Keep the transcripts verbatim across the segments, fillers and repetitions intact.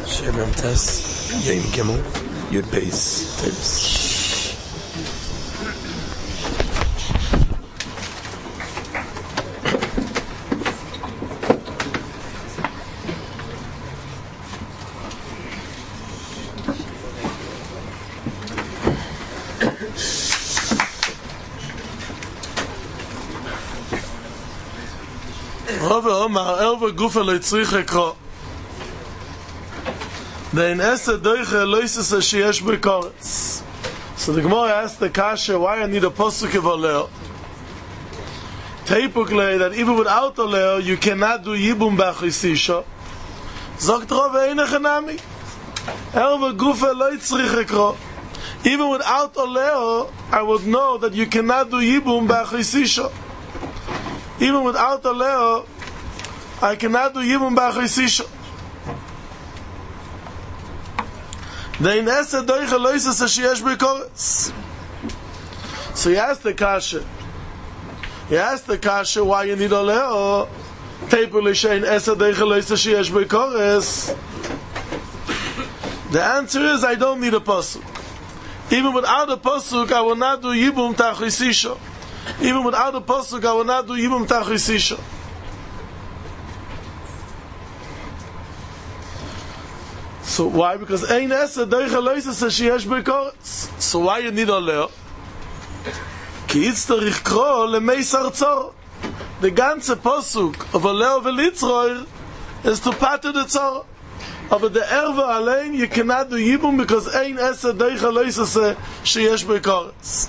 Shem Tes, Yom Gimel, Yud Beis, Tevis. Rava Omar, Elva Gufa Leitzriche Kro. Dein Esse Deuche Loisese Sheyesh Bekoretz. So the Gemara asked the Kasha, why I need a Posuk of Oleo? Teipukle, that even without Oleo, you cannot do Yibum Bachisisha. Zogt Rava Einechanami. Elva Gufa Leitzriche Kro. Even without Oleo, I would know that you cannot do Yibum Bachisisha. Even without Oleo, I cannot do Yibum Bachisisha. Dein Esse Deuche Loisese Sheyesh Bekoretz. So he asked the Kasha. He asked the Kasha why you need Oleo. Teipuli Shein Esse Deuche Loisese Sheyesh Bekoretz. The answer is I don't need a pasuk. Even without a pasuk, I will not do Yibum Tachisisha. Even without a pasuk, I will not do Yibum Tachisisha. So why? Because Ein Esse Deuche Loisese Sheyesh Bekoretz. So why you need Oleo? Ki Yitztarich Kro Lemeisar Tzor. The ganze pasuk of Oleo Velitzroir is to pater the Tzor. But the Erva Alein, you cannot do Yibum because Ein Esse Deuche Loisese Sheyesh Bekoretz.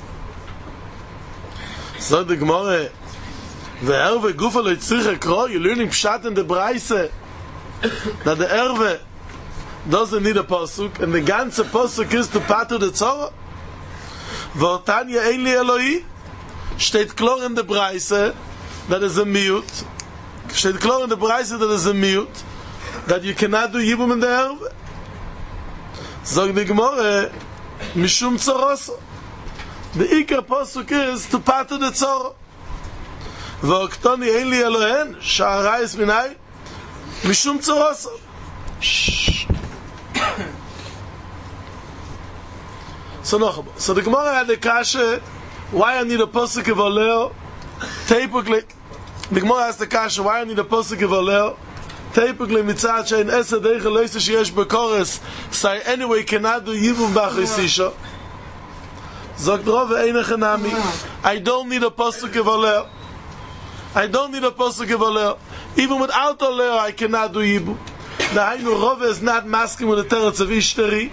So the Gemara, the Erve Gufa Leitzriche Kro, you're learning Pshat in the Braise, that the Erve doesn't need a pasuk, and the ganze pasuk is to patu the Tzorah. V'otanya ein li Eloi, steht klar in the Braise, that is a mute. Steht klar in the Braise that is a mute, that you cannot do Yibum in the Erve. So the Gemara, Mishum Tzoroso. The Iker pasuk is to patu the Tzorah. V'oktoni ein li Elohen, sha'arayis minai, Mishum Tzoroso. Shh. So no, so the Gemara had the Kasha, why I need a pasuk of Oleo? Teipukli, the Gemara asked the Kasha, why I need a pasuk of Oleo? Teipukli mitzad shein Esse Deuche Loisese Sheyesh Bekoretz, say anyway cannot do Yibum Bachisisha. Zogt Rava Einechanami, I don't need a pasuk of Oleo. I don't need a pasuk of Oleo. Even without Oleo, I cannot do Yibum. The Hainu Rava is not masking with the teretz of Ishtari.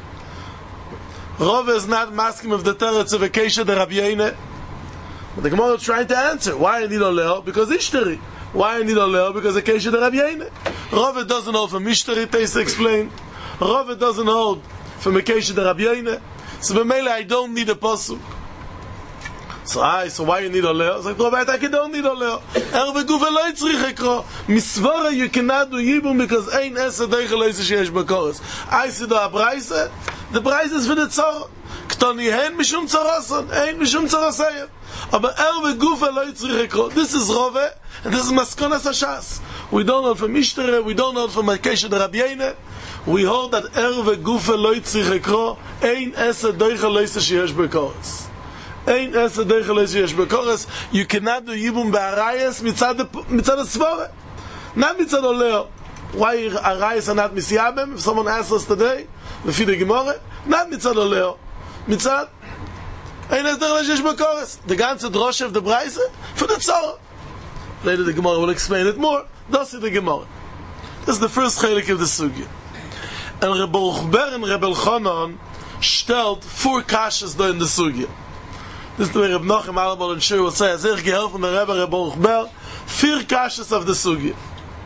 Rava is not masking with the teretz of Akesha de Rabbi Yeine. But the Gemara is trying to answer. Why I need Oleo? Because Ishtari. Why I need Oleo? Because Akesha de Rabbi Yeine. Rava doesn't hold from Ishtari, Teis explain. Rava doesn't hold from Akesha de Rabbi Yeine. So b'meila I don't need a pasuk. So I, so why you need Oleo? So I thought, I don't need Oleo. Erve Gufa Leitzriche Kro. Misvara you cannot do Yibum because Ein Esse Deuche Loisese Sheyesh Bekoretz. I see the Braise. The Braise is for the Tzor. Ktoni hen mishum Tzoroson. Ein mishum Tzorosayim. Aber Erve Gufa Leitzriche Kro. This is Rove, and this is Maskonas Hashas. We don't know from Ishtere, we don't know from Akesha de Rabbi Yeine. We hold that Erve Gufa Leitzriche Kro. Ein Esse Deuche Loisese Sheyesh Bekoretz. Ein Esse Deuche Loisese Sheyesh Bekoretz. You cannot do Yibum Ba'arayas mitzad the Svore. Not mitzad Oleo. Why Arayas are not Misyabem? If someone asks us today, Lefi the Gemara, not mitzad Oleo. Mitzad Ein Esse Deuche Loisese Sheyesh Bekoretz. The ganze droshe of the Braise for the Tzorah. Later the Gemara will explain it more. Das is the Gemara. This is the first chelik of the Sugya. And Rebbe Ruchber and Rebbe Elchanan stellt four kashas there in the Sugya. This is the way Reb Nachum Alabal and Shur will say, as ich gehelfen der Rebbe Rebbe Ruchber, vier kashas of the Sugya.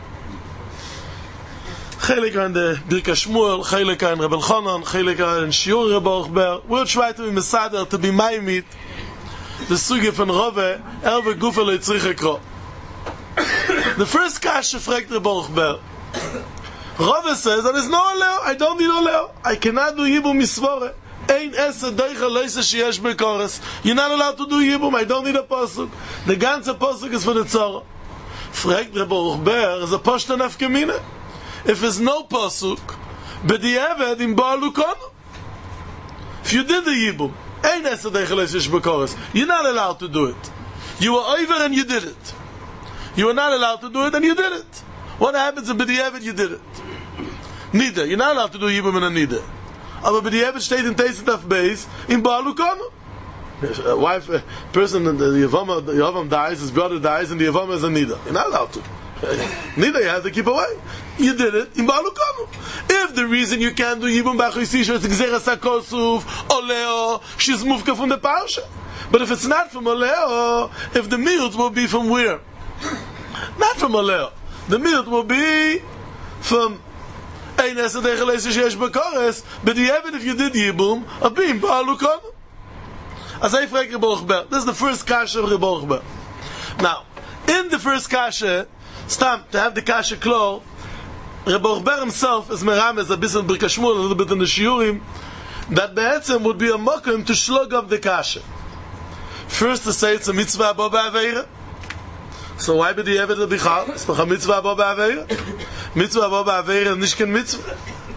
Chelik in the Birka Shmuel, chelik in Rebbe Elchanan, chelik in Shur Rebbe Ruchber. We'll try to be mesader, to be maimit, the Sugya from Rove, Erve Gufa Leitzriche Kro. The first kasha fragt Rebbe Ruchber. Rove says, there is no Oleo, I don't need Oleo. I cannot do Yibum Misvore. Ein Esse Deuche Loisese Sheyesh Bekoretz. You're not allowed to do Yibum, I don't need a pasuk. The ganze pasuk is for the Tzorah. Fragt Rebbe Ruchber, is a Poshta Nafkamina. If there's no pasuk, B'di'evet im ba'alu konu. If you did the Yibum, ein Esed Eicheles Yesh Bekoros, you're not allowed to do it. You were over and you did it. You were not allowed to do it and you did it. What happens in B'di'evet? You did it. Neither. You're not allowed to do Yibum in a neither. Aber B'di'evet steht in Teiset of Beis, in ba'alu konu. A wife, a person, the Yavam, the Yavam dies, his brother dies, and the Yavam is a Nida. You're not allowed to. Nida, you have to keep away. You did it in Ba'alu Konu. If the reason you can't do Yibum B'Choisisha is Gzeras HaKosuf, Oleo, she's Mufka from the Parsha. But if it's not from Oleo, if the miut will be from where? Not from Oleo. The miut will be from Ein Esed Eicheles Yesh Bekoros, but the evidence if you did Yibum, of being Ba'alu Konu. As I frage Rebbe Ochber, this is the first kasha of Rebbe Ochber. Now, in the first kasha, stam, to have the kasha klo, Rebbe Ochber himself is merames a bit in Birkas Shmuel, a little bit in the Shiurim, that be'etzem would be a mokum to shlug up the kasha. First to say it's a mitzvah abo ba'aveira. So why be the evet l'bichal? It's doch a mitzvah abo ba'aveira. Mitzvah abo ba'aveira is nicht kein mitzvah.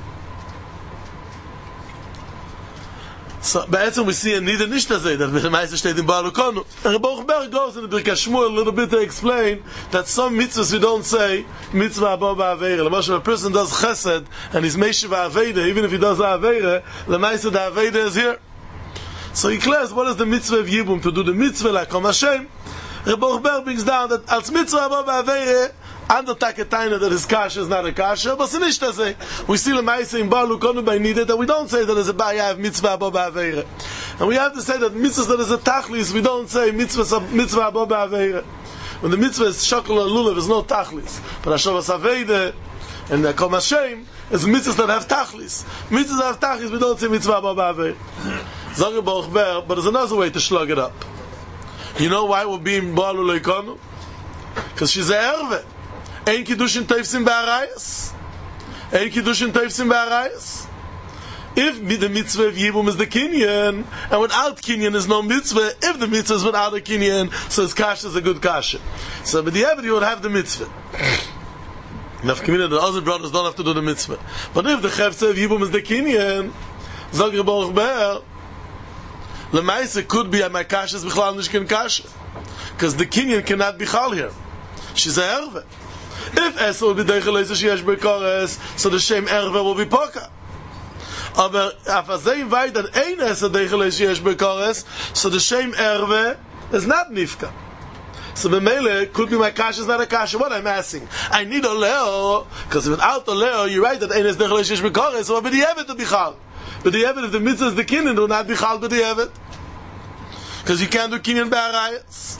So, be'etzem we see a nida nicht to say that the Meister steht in Ba'alu Konu. And Rebbe Ochber goes in the Birkas Shmuel a little bit to explain that some mitzvahs we don't say mitzvah abo ba'aveira. L'mosh, if a person does chesed and he's meishiv ha'aveira, even if he does ha'aveira, the Meister the ha'aveira is here. So he declares what is the mitzvah of Yibum, to do the mitzvah like Kom Hashem. Rebbe Ochber brings down that als mitzvah abo ba'aveira, under Taketaina that his kasha is not a kasha, but it's not to say. We see the Ma'aseh in Ba'alu Konu by Nida that we don't say that there's a Ba'ya of mitzvah abo ba'aveira. And we have to say that mitzvah that is a tachlis, we don't say mitzvah mitzvah abo ba'aveira. When the mitzvah is shakal lulav, there's no tachlis. But Hashavas Aveida and the Kom Hashem is mitzvahs that have tachlis. Mitzvahs that have tachlis, we don't say mitzvah abo ba'aveira. Zog Rebbe Ochber, but there's another way to slug it up. You know why we're being Ba'alu Konu? Because she's a erve. Ein Kiddushin Teifsim Ba'arayas. Ein Kiddushin Teifsim Ba'arayas. If the mitzvah of Yibum is the Kinyan, and without Kinyan is no mitzvah, if the mitzvah is without a Kinyan, so his kasha is a good kasha. So, but the evidence you would have the mitzvah. Nafkamina, the other brothers don't have to do the mitzvah. But if the Chefze of Yibum is the Kinyan, Zog Rebbe Ochber, Lemaise could be at my kasha is Bichlal Nishkin kasha. Because the Kinyan cannot be chal here. She's a erve. If Esel will be Deicheles Yesh Bekoros, so the same erve will be Poka. Aber if Azay invite that ein Esel Deicheles Yesh Bekoros, so the same erve is not Nifka. So the mele could be my kasha is not a kasha. What I'm asking, I need a leo, because without a leo, you're right that ein Esel Deicheles Yesh Bekoros, so but the evet to be chal. But the evet if the mitzvah is the kinyan, will not be chal but the evet, because you can't do kinyan ba'arayas.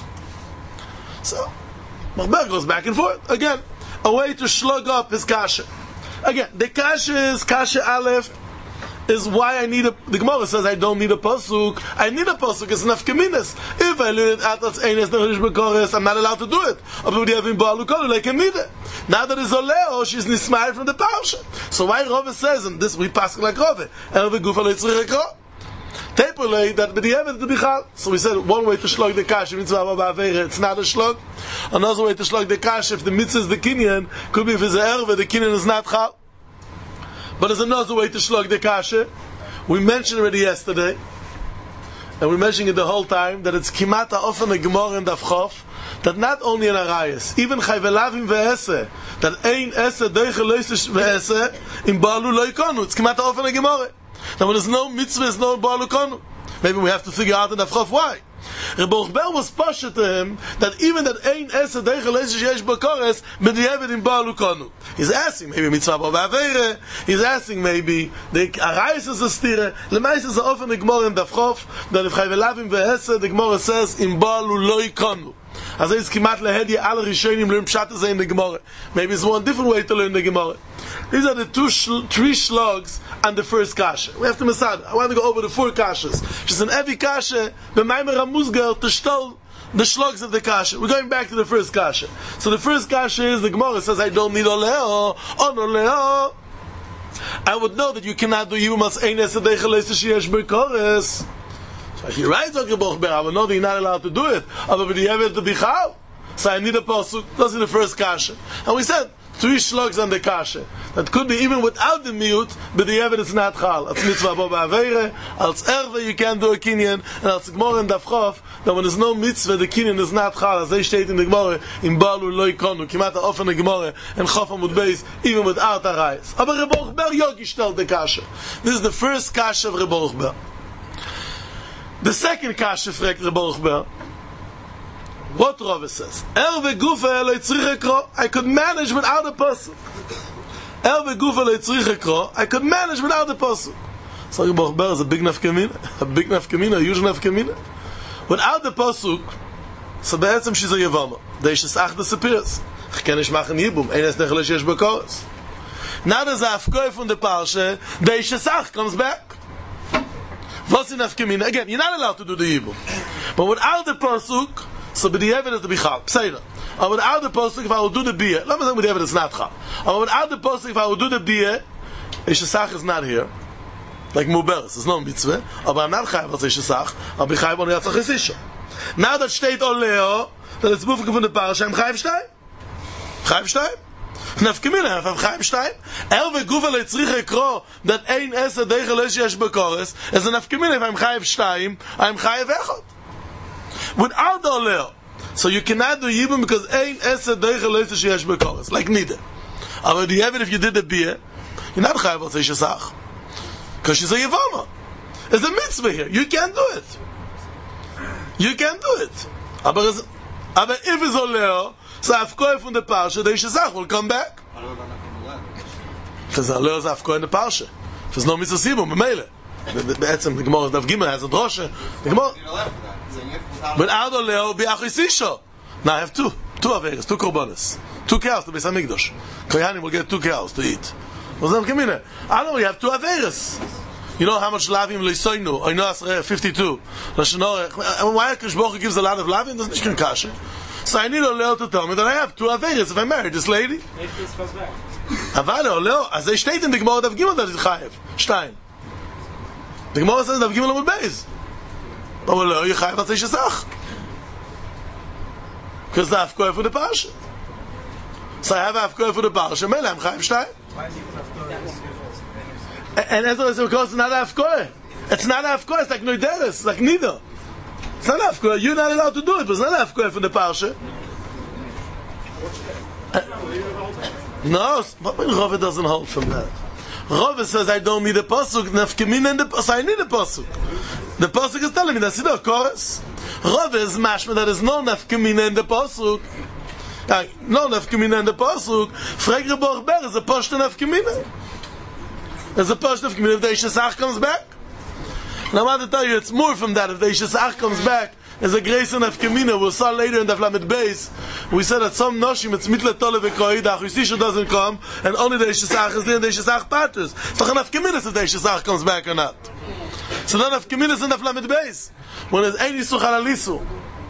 So Ochber goes back and forth again. A way to slug up his kasha. Again, the kasha is kasha aleph is why I need a. The Gemara says I don't need a pasuk. I need a pasuk. It's enough kaminas. If I learn it out as eines necholish bekoros, I'm not allowed to do it. But we have in Ba'alu Konu like a need it. Now that it's a leo, she's nismared from the parsha. So why Rove says in this we pass like Rove and the gufa leitzrich ekro. Tepolei that but the evidence to be chal. So we said one way to slug the kasha mitzvah abo ba'aveira, it's not a slug. Another way to slug the kasha if the mitzvah is the kinyan, could be if it's a erve, the kinyan is not chal. But there's another way to slug the kasha. We mentioned already yesterday, and we're mentioning it the whole time, that it's kimata often a gemara in Daf that not only in Arayas, even chayvelavim ve'ese, that ein ese deicheles ve'ese in Ba'alu lo yikonu, it's kimata often a gemara. Now when there's no mitzvah, there's no Ba'alu Konu. Maybe we have to figure out in Afchof why. Rebbe Ochber was pasha to him that even that ein esed deicheles yesh bekoros b'diavad in Ba'alu Konu. He's asking maybe mitzvah abo ba'aveira. He's asking maybe the arayis is a stira. Lemais is often the gemara in Afchof that if chayvelavim ve'esed the gemara says in Ba'alu lo yikonu. As it's kimat lehedi al rishonim learn pshat in the gemara. Maybe it's one different way to learn the gemara. These are the two, shl- three slugs on the first kasha. We have to masad. I want to go over the four kashas. Just in every kasha, the Maimer HaMuzgar to stole the slugs of the kasha. We're going back to the first kasha. So the first kasha is the Gemara says, I don't need oleo, on oleo. I would know that you cannot do Yibum as ein esed deicheles yesh bekoros. So he writes on Rebbe Ochber, I would know that you're not allowed to do it. Aber b'diavad to be chal. So I need a pasuk. That's in the first kasha. And we said, three slugs on the kasha. That could be even without the mute, but the evidence is not chal. Als mitzvah bo ba'avere, als erve you can do a kinyan, and als gmor in dafchof, that when there's no mitzvah, the kinyan is not chal. As they state in the gemore, in balu loy konu, kimat ha'ofen the gemore, and chof amud beis, even without a rayas. Aber Reb Baruch Ber yogi stellt the kasha. This is the first kasha of Reb Baruch Ber. The second kasha fragt Reb Baruch Ber, what Rove says, Erve gufa eloi tzrich ekro, I could manage without a pasuk. Erve gufa eloi tzrich ekro, I could manage without a pasuk. So Reb Baruch Ber is a big nafkamina, a big nafkamina, a huge nafkamina. Without the pasuk, so be'etzem she's a yevama. Deish es ach disappears. Ich kann nicht machen Yibum, ein es nechele shesh bekoros. Now there's a afkoi from the parsha, deish es ach comes back. What's in nafkamina? Again, you're not allowed to do the Yibum. But without the pasuk, so with the evidence to be chal, pseira. Or without the pasuk, if I will do the biyah, let me say with the evidence not chal. Or without the pasuk, if I will do the biyah, Ishesach is not here. Like Muberes, there's no mitzvah. But I'm not chayav as Ishesach. I'll be chayav on Yatzach Isisha. Now that state Oleo, that it's moving from the parasha, I'm chayav shtayim. Chayav shtayim. Nafkamina, if I'm chayav shtayim. Erve gufa leitzrich ekro, that ein esa deichel es yesh bekores, as a nafkamina, if I'm chayav shtayim, I'm chayav echot. Without the oleo, so you cannot do yibum because ein esa deichel es yesh bekores, like neither. But the evidence if you did the biyah, you're not chayav as Ishesach. Because she's a Yevama. There's a mitzvah here. You can't do it. You can't do it. But if it's Oleo, so Afkoy from the Parsha, the Ishesach will come back. Because Oleo is Afkoy in the Parsha. There's no mitzvah Sibum, Memele. Be'etzem, the Gemara, Dav Gimel has a drosha. The Gemara. Without Oleo, Bi'achisisho. Now I have two. Two Averis, two Korbanos. Two cows to be Samigdosh. Koyanim will get two cows to eat. I don't know, you have two Averis. You know how much lavim leisoinu? I know fifty-two. Why Krish Bocha gives a lot of lavim? Doesn't she kasha? So I need Oleo to tell me that I have two Averis if I marry this lady. Maybe this comes back. Avada Oleo, as they state in the Gemara Dav Gimel that is chayev. Stein. The Gemara says Dav Gimel Amud Beis. But Oleo, you chayev as Ishesach. Because the Afkoy for the Parsha. So I have Afkoy for the Parsha. Mele, I'm chayev Stein. And as well, because it's not Afkoy. It's not Afkoy, it's like Noideres, it's like Nido. It's not Afkoy, you're not allowed to do it, but it's not Afkoy from the Parsha. Uh, no, but Rove doesn't hold from that. Rove says, I don't need a Pasuk, Nafkemin and the Pasuk, I need a Pasuk. The Pasuk is telling me, that's it, of course. Rove is mashma, there is no Nafkemin in the Pasuk. Uh, no Nafkemin in the Pasuk. Frag Reb Baruch Ber is a Pashto Nafkemin. There's a Pashto Nafkemin if the Ishesach comes back. And I want to tell you, it's more from that. If the Ishesach comes back, there's a grace in Nafkemin. We'll saw later in the Flamet Beis, we said that some Noshim, it's Mitle Tole V'Koi, the Achusisha doesn't come, and only the Ishesach is there, and the Ishesach partners. It's not a Nafkemin if the Ishesach comes back or not. So then Nafkemin is in the Flamet Beis. When there's Ein Yisuch Al Alisu.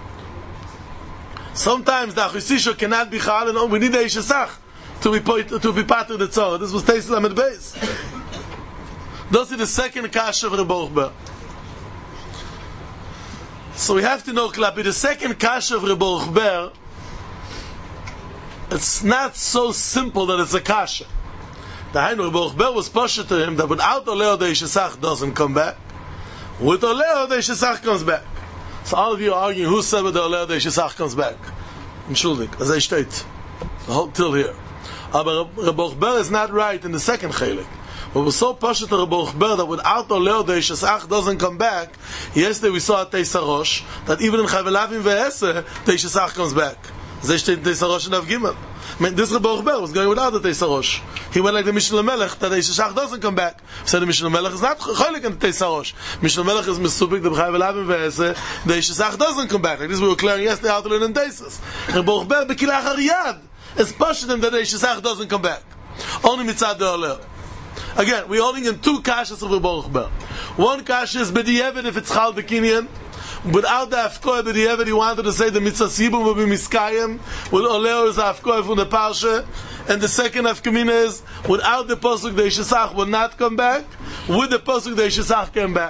Sometimes the Achusisha cannot be Chal, and we need the Ishesach to be to be part of the Tzorah. This was Teis Lamed Beis. This is the second Kasha of Reb Baruch Ber. So we have to know, Klapi, the second Kasha of Reb Baruch Ber, it's not so simple that it's a Kasha. The Hainu Reb Baruch Ber was pushed to him that without Oleo the Ishesach doesn't come back. With Oleo the Ishesach comes back. So all of you are arguing who said with the Oleo the Ishesach comes back. Entschuldig, as I state. The whole till here. But Reb Baruch Ber is not right in the second Chelik. But we're so passionate to Reb Baruch Ber that without Oleo the Ishesach doesn't come back. Yesterday we saw at Teisarosh that even in Chavelavim Ve'eseh the Ishesach comes back. They state in Teisarosh and Av Gimel. I mean, this Reb Baruch Ber was going without the Teisarosh. He went like the Mishnah Melech that the Ishesach doesn't come back. He said the Mishnah Melech is not cholik in the Teisarosh. Mishnah Melech is Mesupik the Chavelavim Ve'eseh. The Ishesach doesn't come back. Like this we were clearing yesterday how to learn in Teisas. Reb Baruch Ber Bekilach Hariyad is passionate that the Ishesach doesn't come back. Only mitzad the Oleo. Again, we're holding in two kashas of Reb Baruch Ber. One kasha is b'di'evet if it's chal b'kinyan. Without the afkoy b'di'evet, he wanted to say the mitzvah sibum will be miskayim. With Oleo is afkoy from the parsha. And the second afkamina is without the pasuk the Ishesach will not come back. With the pasuk the Ishesach came back.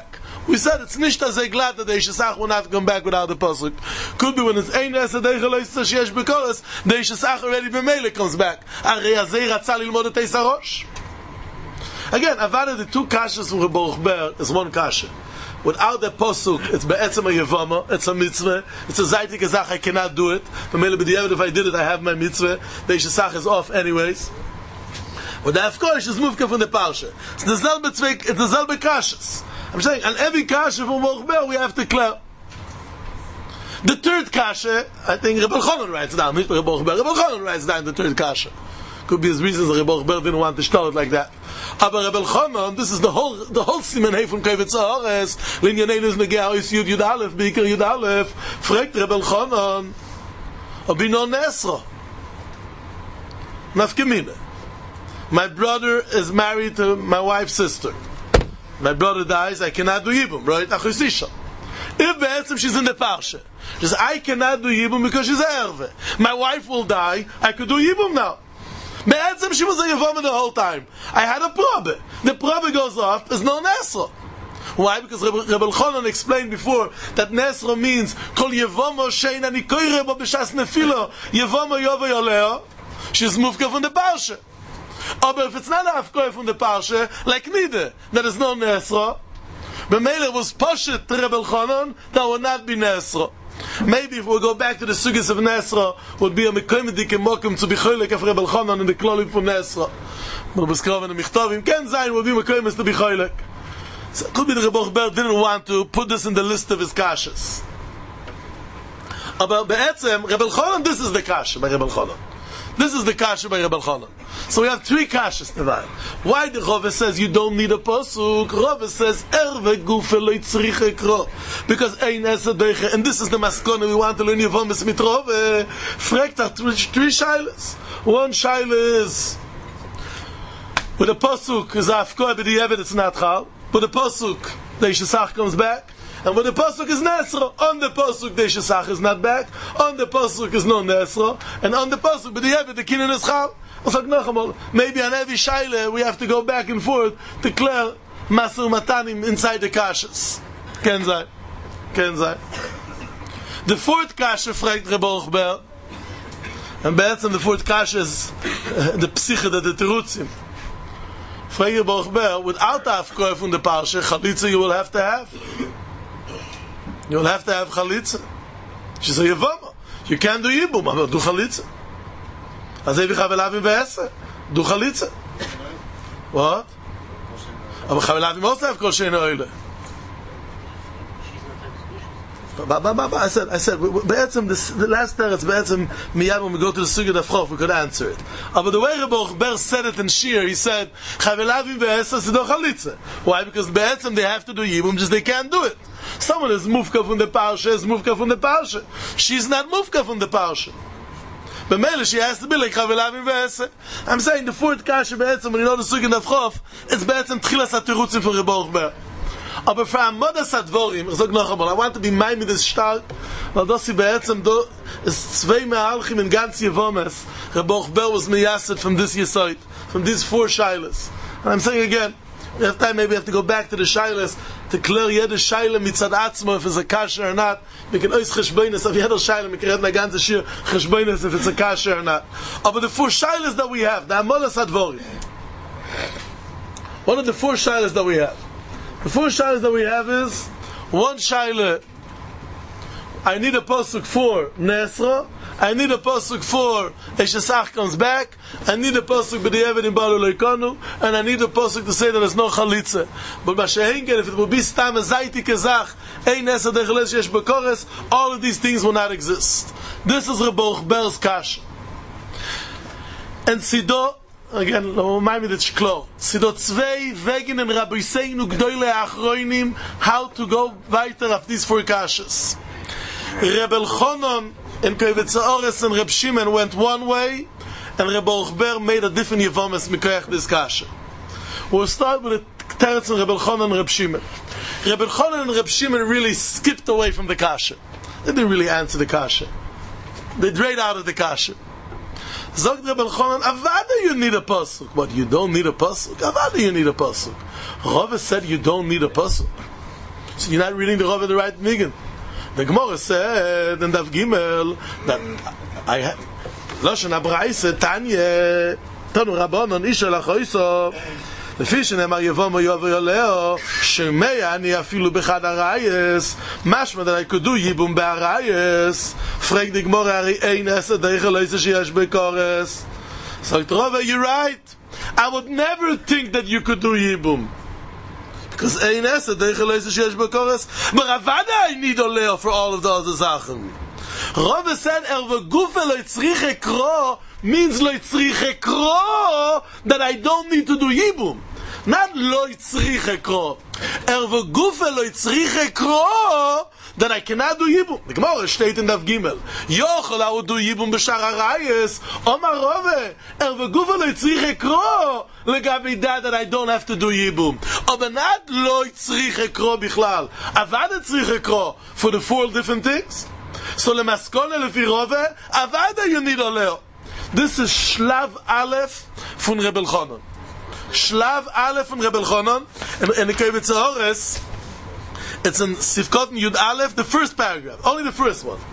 We said it's nicht as glad that the Ishasach will not come back without the pasuk. Could be when it's ein es the geloist sheyesh bekoros, the Ishasach already b'meile comes back. Arei azei ratza lilmod et Eisarosh. Again, Avada, the two kashas from Rebuch Ber is one kasha. Without the pasuk, it's be'etzem a yevama, it's a mitzvah, it's a zaytik azach, I cannot do it. B'meile b'diavad, if I did it, I have my mitzvah. The Ishasach is off anyways. But the Afkosh is moved from the parsha. It's the zelbe tzveik, it's the zelbe kashas. I'm saying, on every kasha from Rebuch we have to clear. The third kasha, I think Rebbe Elchanan writes down, not Rebuch Ber, Rebbe Elchanan writes down the third kasha. Could be his reasons that Rebuch Ber didn't want to start it like that. Aber Rebbe Elchanan, this is the whole, the whole siman hey from Kovetz Haaretz, Linyanei is Negea, is Yud Yud Aleph, Beikar Yud Aleph, fragt Rebbe Elchanan, Abino Nesra. Nafkemine. My brother is married to my wife's sister. My brother dies, I cannot do Yibum, right? Achusisha. If be'etzem she's in the parsha, just I cannot do Yibum because she's a erve. My wife will die, I could do Yibum now. Be'etzem she was a Yavama the whole time. I had a probe. The probe goes off, is no Nesra. Why? Because Rebbe Elchanan explained before that Nesra means Kol Yavama shein ani koire bo b'shas nefilo Yavama yova yoleo. She's moved from the parsha. But if it's not a Afkoy from the parsha, like Nide, there is no Nesra. B'meile was Poshet to Rebbe Elchanan, that would not be Nesra. Maybe if we go back to the sugis of Nesra, would be a mekoimedik mokum to be choylek of Rebbe Elchanan in the klolim from Nesra. But b'skroven and michtavim, ken zayin would be mekoimes to be choylek. So it could be the Rebuch Ber didn't want to put this in the list of his kashas. But be'etzem, Rebbe Elchanan, this is the kasha by Rebbe Elchanan. This is the kasha by Rebbe Elchanan. So we have three kashas now. Why the Rove says you don't need a pasuk? Rove says erve gufe lo yitzrich ekro, because ein esa deiche, and this is the maskone we want to learn Yevomis mit Rove. Fragt are three, three shilas. One shaila is with the pasuk is afkoi b'di'evet it's not chal, but the pasuk the Ishasach comes back. And when the pasuk is Nesra, on the pasuk the Ishasach is not back, on the pasuk is no Nesra, and on the pasuk b'di'evet the kinin is chal. Maybe on every shaila we have to go back and forth to clear Masur Matanim inside the kashas. Ken zay. Ken zay. The fourth kasha fragt Rebuch Ber, and be'etzem the fourth kasha is uh, the psiche that the terutzim. Fragt Rebuch Ber, without the afkoy from the parsha, chalitza you will have to have. You will have to have chalitza. She said, Yevama, you can't do Yibum, but do chalitza. אז איך חבלאבים בעשר? דו חליצה. What? אבל חבלאבים also have כל שאינו אלה. I said, I said, בעצם, the last teretz, בעצם, מיד when we go to the sugya dafchof, we could answer it. But the way Rebuch Ber said it in Shir, he said, חבלאבים בעשר זה דו חליצה. Why? Because בעצם they have to do Yibum, just they can't do it. Someone is mufka from the parsha, is mufka from the parsha. She's not mufka from the parsha. B'meile she has to be like Chavelavim ve'eser. I'm saying the fourth kasha be'etzem, when you know the sugya dafchof, it's be'etzem tchilas ha'terutzim for Rebuch Ber. Aber for Amodas HaDvorim, ich sag noch einmal, I want to be mine with this stark, weil das sie be'etzem, do, is zwei me'alchim in ganz Yevomes, Rebuch Ber was meyasset from this yesoid, from these four shilas. And I'm saying again, we have time, maybe we have to go back to the shilas, to clear jede shaila mitzad atzmo, if it's a kasha or not. We can ois cheshboines of jeder shaila, we can read my ganze shir, cheshboines if it's a kasha or not. But the four shilas that we have, the Amodas HaDvorim, what are the four shilas that we have? The four shilas that we have is, one shaila, I need a pasuk for Nesra, I need a pasuk for Eshesach comes back, I need a pasuk b'di'evet in Baal Eloikonu, and I need a pasuk to say that there's no chalitza. But b'shehengen, if it would be stam a zayti kezach, ein nesad echeles yesh b'kores, all of these things will not exist. This is Rebuch Ber's kasha. And Sido, again, remind me that shklo, Sido tzvei vegin and Rabbi Seinu gdoile achroinim, how to go weiter of these four kashas. Rebbe Elchanan and Kovetz Haaretz and Reb Shimon went one way, and Rebuch Ber made a different Yevomes mikoyach this kasha. We'll start with the teretz of Rebbe Elchanan and Reb Shimon. Rebbe Elchanan and Reb Shimon really skipped away from the kasha. They didn't really answer the kasha. They drayed out of the kasha. Zogt Rebbe Elchanan, avada you need a pasuk, but you don't need a pasuk. Avada you need a pasuk. Rava said you don't need a pasuk. So you're not reading the Rava the right niggin. The Gemara said in Daf Gimel that I have Lashon HaBraisa Tanya Tanu Rabbanon Isha Lachoiso לפי שנאמר יבום ויובו יולאו שמיה אני אפילו בחד הרייס משמע that I could do ייבום בהרייס פרק די גמורה הרי אין עשר דרך אלא איזה שיש בקורס sagt Rava, you're right. I would never think that you could do ייבום because ein עשר דרך אלא איזה שיש בקורס but Ravada I need oleo for all of the other Sachen. Rava said erva gufa lo yitzrich ekro means lo yitzrich ekro that I don't need to do yibum. Not lo yitzrich ekro. Erva gufa lo yitzrich ekro that I cannot do yibum. The Gemara steht in Daf Gimel. Yochel I would do yibum b'shar harayis. Omar Rava erva gufa lo yitzrich ekro legabi that that I don't have to do yibum. But not lo yitzrich ekro bichlal. Avad yitzrich ekro for the four different things. So lemaskone lefi Rava, avada you need oleo. This is Shlav Aleph von Rebel Chonon. Shlav Aleph von Rebel Chonon. And the Kevitz Hores, it's in Sifkot Yud Aleph, the first paragraph, only the first one.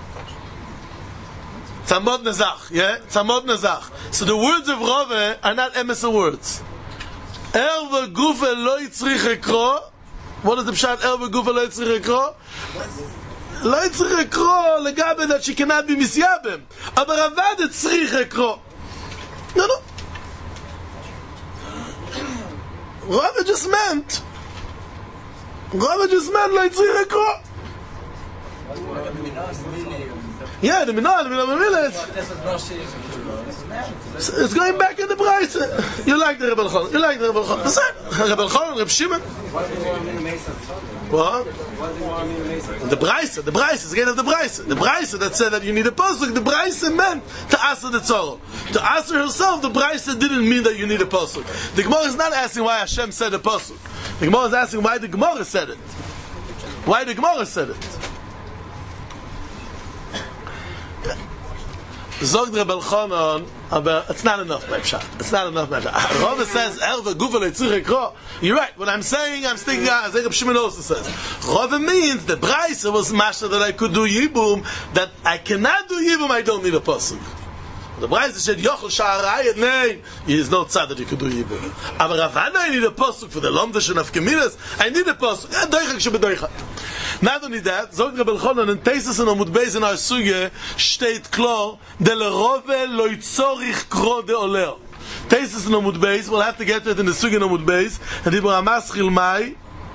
Tzamot Nezach, yeah? Tzamot Nezach. So the words of Rava are not emes words. Erva Gufa lo yitzrich ekro. What is the pshat? Erva Gufa lo yitzrich ekro. לא צריך לקרוא לגבי that she cannot be מסייבם אבל עבד צריך לקרוא no no Rava just meant Rava just meant לא צריך לקרוא yeah the minah the minah it's going back in the price. You like the Rebel Chonon, you like the Rebel Chonon. That's it. Rebel Chonon, Reb Shimon. What? The Braise, the Braise is again of the Braise. The Braise that said that you need a pasuk. The Braise meant to answer the Tzorah. To answer herself, the Braise didn't mean that you need a pasuk. The Gemara is not asking why Hashem said a pasuk. The Gemara is asking why the Gemara said it. Why the Gemara said it. Zog Rebel Chonon, but it's not enough, my pshat. It's not enough, my pshat. Rava says, Erva Gufa Leitzich Ekro. You're right. What I'm saying, I'm sticking out, as Reb Shimon also says. Rava means the Braise was masha that I could do Yibum, that I cannot do Yibum, I don't need a pasuk. The Braise said, Yochel Sha'arayat, nay, he is no tzad that you could do Yibum. Aber Ravada, I need a pasuk for the Lomdash and Afkeminas, I need a pasuk. Doichak shebedoichak. Not only that, Zog Rebel Chonon and Teisus and Amud Beis in our Suge steht klar, de lerove lo yitzorich kro de oleo. Teisus and Amud Beis, we'll have to get to it in the Suge and Amud Beis, and Dibra Amas Chilmai,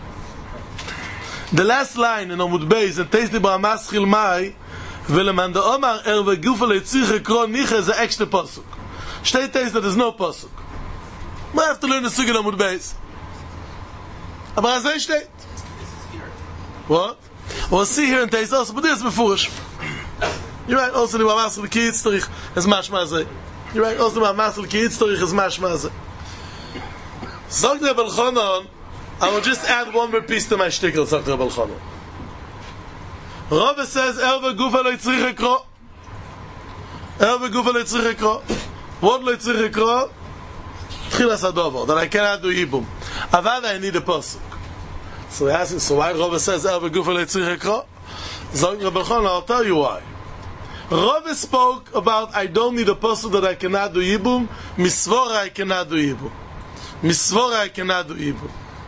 the last line in Amud Beis, and Teis Dibra Amas Chilmai, veleman de Omar erve gufa lo yitzorich kro niche is the extra pasuk. Steht Teis that there's no pasuk. We have to learn the Suge and Amud Beis. Aber azay steht. What? We'll see here in Teis also, but this is befurish. You're right, also the Mamasel Ki Yitztorich is mashma zeh. You're right, also the Mamasel Ki Yitztorich is mashma zeh. Zog Rebel Chonon, I will just add one more piece to my shtickle, Zog Rebel Chonon. Rava says, Erva Gufa lo yitzrich ekro. Erva Gufa lo yitzrich ekro. What lo yitzrich ekro? Tchilas hadover, that I cannot do Yibum. Avada, I need a pasuk. So he asks, so why Rava says, Erva Gufa lo yitzrich ekro? Zog Rebel Chonon, I'll tell you why. Rava spoke about I don't need a pasuk that I cannot do Yibum. Misvora I cannot do Yibum. Misvora I cannot do Yibum.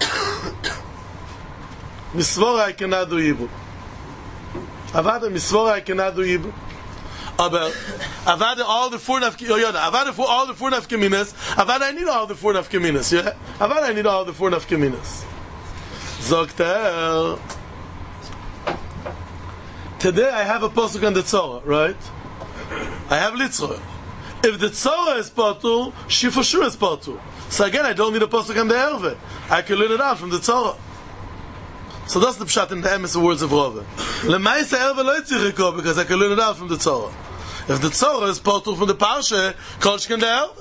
Misvora I cannot do Yibum. Avada Misvora I cannot do Yibum. Aber Avada all the four nafkeminas. Oh yeah, Avada for all the four nafkeminas. Avada I need all the four nafkeminas. Yeah, Avada I need all the four nafkeminas. Zokter. Today I have a pasuk on the Tzorah, right? I have Litzroel. If the Tzorah is Patur, she for sure is Patur. So again, I don't need a pasuk on the Erve. I can learn it out from the Tzorah. So that's the pshat in the emes words of Rava. Lemaisa Erve lo yitzrich ekro, because I can learn it out from the Tzorah. If the Tzorah is Patur from the Parsha, kol sheken the Erve.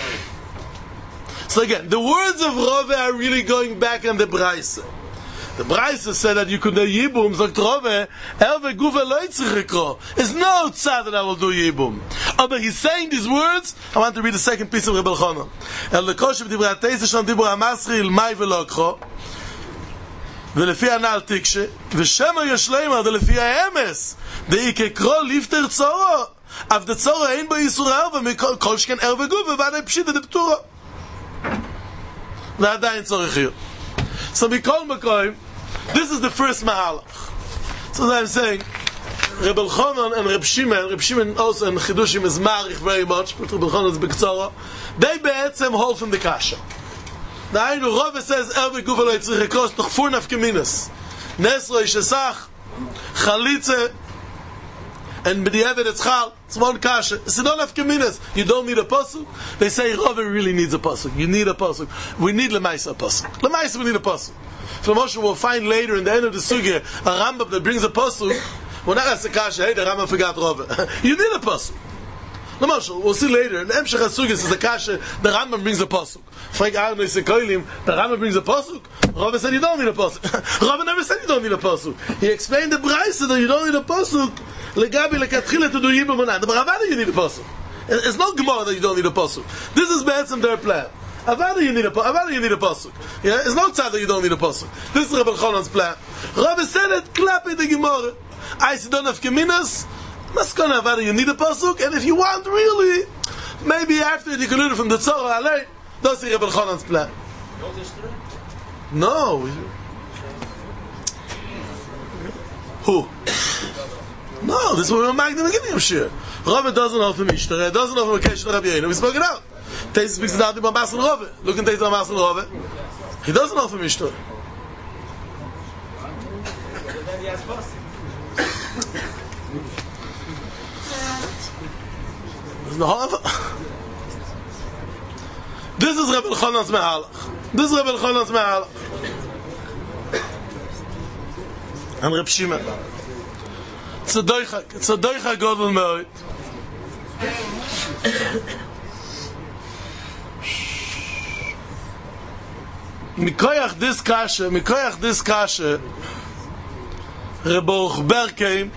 So again, the words of Rava are really going back on the Braise. The Braise said that you could do Yibum, sagt Rove, Erve Gufa lo yitzrich ekro. There's no tzad that I will do Yibum. Oh, but he's saying these words. I want to read the second piece of Rebel Chonon. El lekoshev divrei Teis shon dibur hamasri il mai velo ekro. ולפי הנעל תקשה, ושמה יש לימר דלפי האמס, דאי כקרוא ליפטר צורו, אף דצורו אין בו איסור ערבה, כל שכן ערבה גוף, ובעדי פשיטה דפטורו. ועדיין צורך יהיו. So מכל מקום, this is the first mahalach. So as I'm saying, Reb Elchanan and Reb Shimon, Reb Shimon also in Chidushim is marich very much, but Reb Elchanan is b'ktzara, they be'etzem hold from the kasha. The Ainu Rove says, Erbe Gufa lo yitzrich ekros, toch fur nafkeminas. Nesro yishesach, chalitze, and b'di'evet etzchal, it's one kasha. It's not nafkeminas. You don't need a pasuk. They say, Rove really needs a pasuk. You need a pasuk. We need lemaisa a pasuk. Lemaisa we need a pasuk. So Moshe will find later in the end of the sugya, a Rambam that brings a pasuk. We're not asking kasha, hey, the Rambam forgot Rove. You need a pasuk. No, Moshe, we'll see later. In the Emshech HaSugya says the kasha, the Rambam brings a pasuk. Frank Arno is a koilim, the Rambam brings a pasuk. Rove said you don't need a pasuk. Rove never said you don't need a pasuk. He explained the Braisa that you don't need a pasuk. Legabi lekatchila to do yibum onan. The Ravada you need a pasuk. It's not Gemara that you don't need a pasuk. This is Be'etzem their plan. Avada you need a Avada you need a pasuk. Yeah, it's not tzad that you don't need a pasuk. This is Reb Elchanan's plan. Rove said it, clap it the Gemara. I said don't have keminas. Maskana Avada you need a pasuk, and if you want really, maybe after you can learn from the Tzorah Alei. That's Reb Elchanan's plan. No. Who? No, this is what we're making the beginning of Shir. Rove doesn't offer Mishnah, it doesn't offer Kesh to Rabbi Yehuda. We spoke it out. Teis speaks about the Bambas and Rove. Look in Teis Bambas and Rove. He doesn't offer Mishnah. There's no Hava. This is Reb Elchanan's Mehalach. This is Reb Elchanan's Mehalach. And Reb Shimon. It's a doichak. It's a doichak Godel Me'oid. Mikoyach this kasha, Mikoyach this kasha, Reb Baruch Ber came,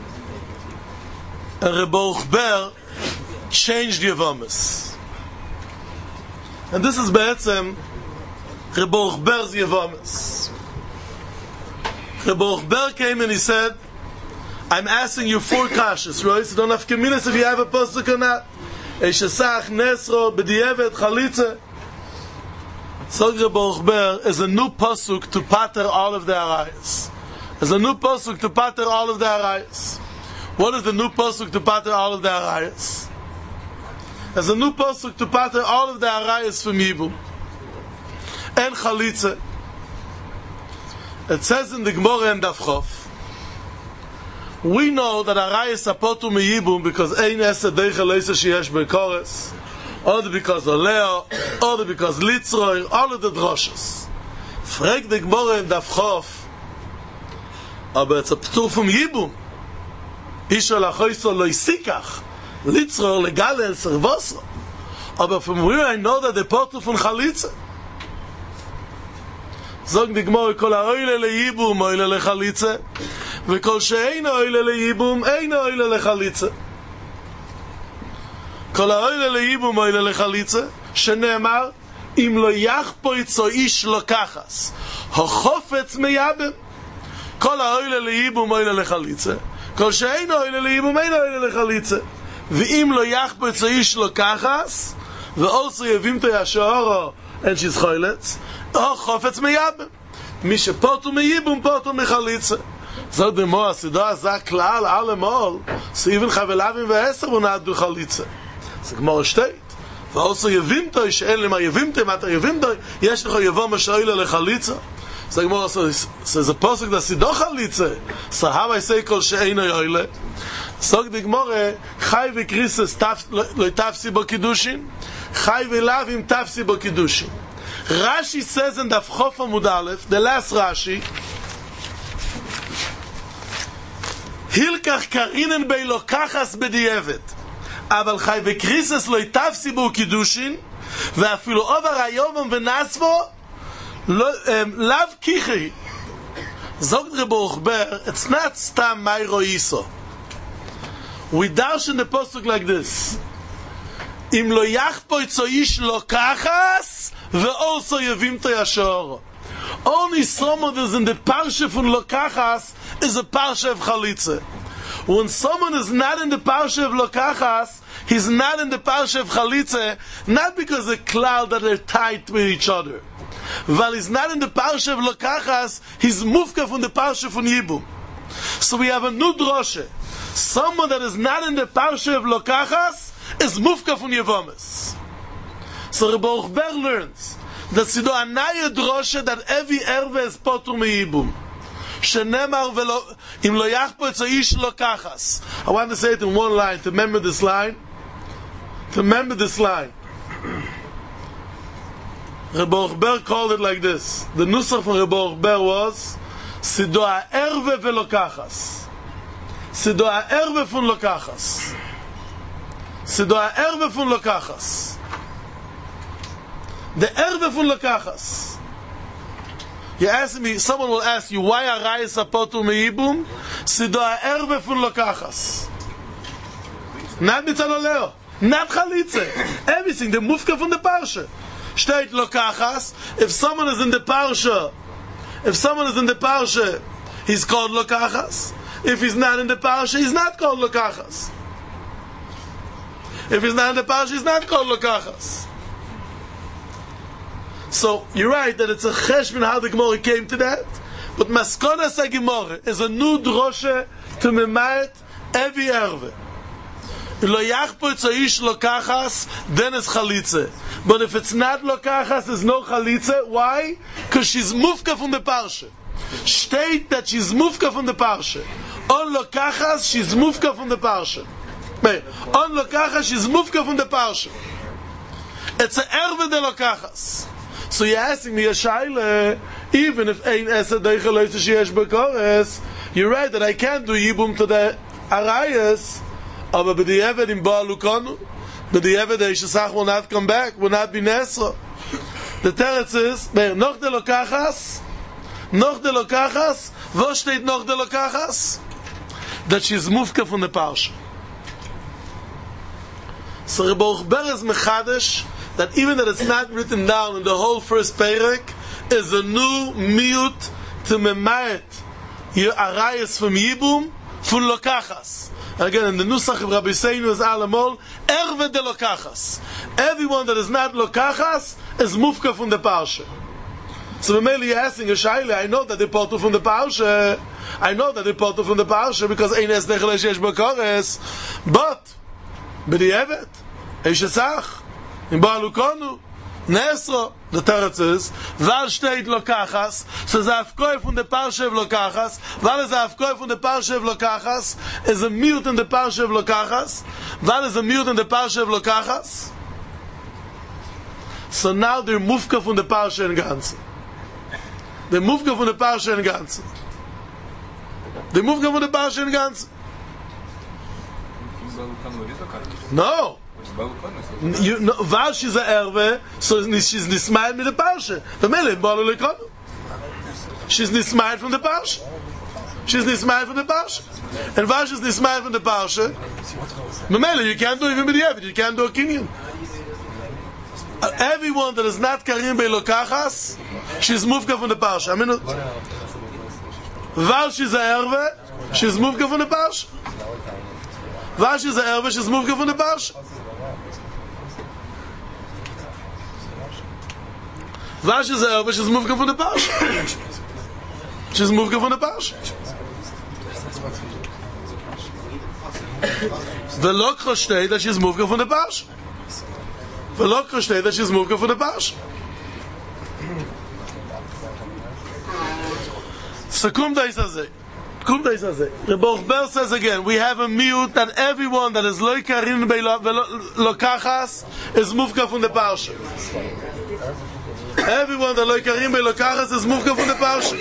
and Reb Baruch Ber changed Yevamis. And this is Be'etzem Reb Baruch Ber's Yevamis. Reb Baruch Ber came and he said, I'm asking you four kashas, right? So don't have keminas if you have a pasuk or not. Eishesach, Nesro, B'di'evet, Chalitze. So Reb Baruch Ber is a new pasuk to pater all of the arayas. Is a new pasuk to pater all of the arayas. What is the new pasuk to pater all of the arayas? There's a new pasuk to pater all of the arayas from Yibum and Chalitze. It says in the Gemara and Daf Chof, we know that arayas apotu meyibum because ein esa deicha leisa sheyesh bekores, or because of Leo, or because Litzroi, all of the droshes. Frag the Gemara and Daf Chof, aber it's a ptur from Yibum. Isha lachoiso lo yisikach. Litzro legale el servoso. Aber from where I know that the portal from Chalitze. Zog the Gemara kol ha'oile le'yibum oile le'chalitze v'kol she'eino oile le'yibum eino oile le'chalitze. Kol ha'oile le'yibum oile le'chalitze shene'emar im lo yachpoitzo ish lo kachas ha'chofetz meyabem. Kol ha'oile le'yibum oile le'chalitze kol she'eino oile le'yibum eino oile le'chalitze. ואם לא יחפו את איש לא כחס ואוסו יבימתו ישעורו אין שיז חוילץ או חופץ מייבם מי שפוטו מייבום פוטו מחליצה. זאת דמו הסדרה זה הכלל על המול סייבן חבלבים ועשר ונעד בחליצה. זה כמו השתית ואוסו יבימתו שאין למה יבימתו מה אתה יבימתו יש לך יבוא משאילה לחליצה. זה כמו זה פוסק דסידו חליצה סהבה יסי כל שאינו יוילה. Sog the Gemara, Chai v'krises lo tafsi bo kiddushin, Chai v'lavim tafsi bo kiddushin. Rashi says in Daf Chof Amud Aleph, the last Rashi, Hilkach karinen bei lo kachas b'di'evet, אבל Chai v'krises lo tafsi bo kiddushin, ואפילו over hayomim v'nasvo, lav kichi. Zog the Baruch Ber, it's not stam mayro iso. We dash in the pasuk like this: Im lo yachpo itzo ish lo kachas ve'oso yevimto yashor. Only someone that is in the parsha from Lokachas is a parsha of Chalitza. When someone is not in the parsha of Lokachas, he's not in the parsha of Chalitza, not because of the cloud that they're tied with each other. While he's not in the parsha of Lokachas, he's mufka from the parsha from Yibum. So we have a new droshe. Someone that is not in the parsha of Lokachas is mufka from Yevomis. So Rebbe Ochber learns that Sido Anaya droshe that every erve is potur me'Yibum. Shenemar velo im lo yachpo etzo ish Lokachas. I want to say it in one line, to remember this line. To remember this line. Rebbe Ochber called it like this. The nusach from Rebbe Ochber was Sido ha'erve ve'Lokachas. Sido ha'erve fun Lokachas. Sido ha'erve fun Lokachas. The erve fun Lokachas. You ask me, someone will ask you, why arayis apotu me'Yibum? Sido ha'erve fun Lokachas. Not mitzad oleo. Not chalitze. Everything, the mufka from the parsha. Steht Lokachas. If someone is in the parsha, if someone is in the parsha, he's called Lokachas. If he's not in the parsha, he's not called Lokachas. If he's not in the parsha, he's not called Lokachas. So you're right that it's a cheshbon how the Gemara came to that, but Maskonas HaGemara is a new droshe to memayet every erve. Lo yachpo etzo ish Lokachas, then it's chalitze. But if it's not Lokachas, there's no chalitze. Why? Because she's mufka from the parsha. State that she's mufka from the parsha. On Lokachas, she's mufka from the parsha. On Lokachas, she's mufka from the parsha. It's a erve de Lokachas. So you're asking me a shaila, even if ein esed deicha loise sheyesh b'kores, you're right that I can't do yibum to the arayas, aber b'di'eved im ba'alukonu, b'di'eved the Ishasach will not come back, will not be nesra. The teretz is, noch de Lokachas, noch de Lokachas, wo steht noch de Lokachas? That she's mufka from the parsha. So Rebbe Ochber is mechadesh, that even that it's not written down in the whole first perek, is a new miut to memayet your arayas from Yibum from Lokachas. Again, in the Nusach of Rabbi Seinu is alamol erve de Lokachas. Everyone that is not Lokachas is mufka from the parsha. So mainly you're asking a shaila, I know that they potu from the parsha. I know that they potu from the parsha because ein es nechel sheyesh b'kores. But b'di'evet Ishasach in Ba'alukonu Nesro, the teretz is Val steht Lokachas, so the afkoi from the parsha of Lokachas. Val is the afkoi from the parsha of Lokachas is a mute in the parsha of Lokachas. Val is a mute in the parsha of Lokachas. So now they're mufka from the parsha in Ganze. They're mufka from the parsha in Ganze. They're mufka from the parsha in Ganze. No. You no, Val she's a erve, so she's nismail with the parsha. The mele balu lekonu. She's nismail from the parsha. She's nismail from the parsha. And Val she's nismail from the parsha. The mele you can't do even with the evid. You can't do a kinyan. Uh, everyone that is not karim bei Lokachas, she's mufka from the parsha. I mean, Val she's a erve, she's mufka from the parsha. Val she's a erve, she's mufka from the parsha. Vash is a she's moving from the parsha. She's moving from the parsha. The lokro steht that she's moving from the parsha. The lokro steht that she's moving from the parsha. So kum da is azay. Kum da is azay. Rebbe Ochber says again, we have a mute that everyone that is lo karin bei Lokachas is moving from the parsha. Everyone that lo karim bei Lokachas is mufka from the parsha.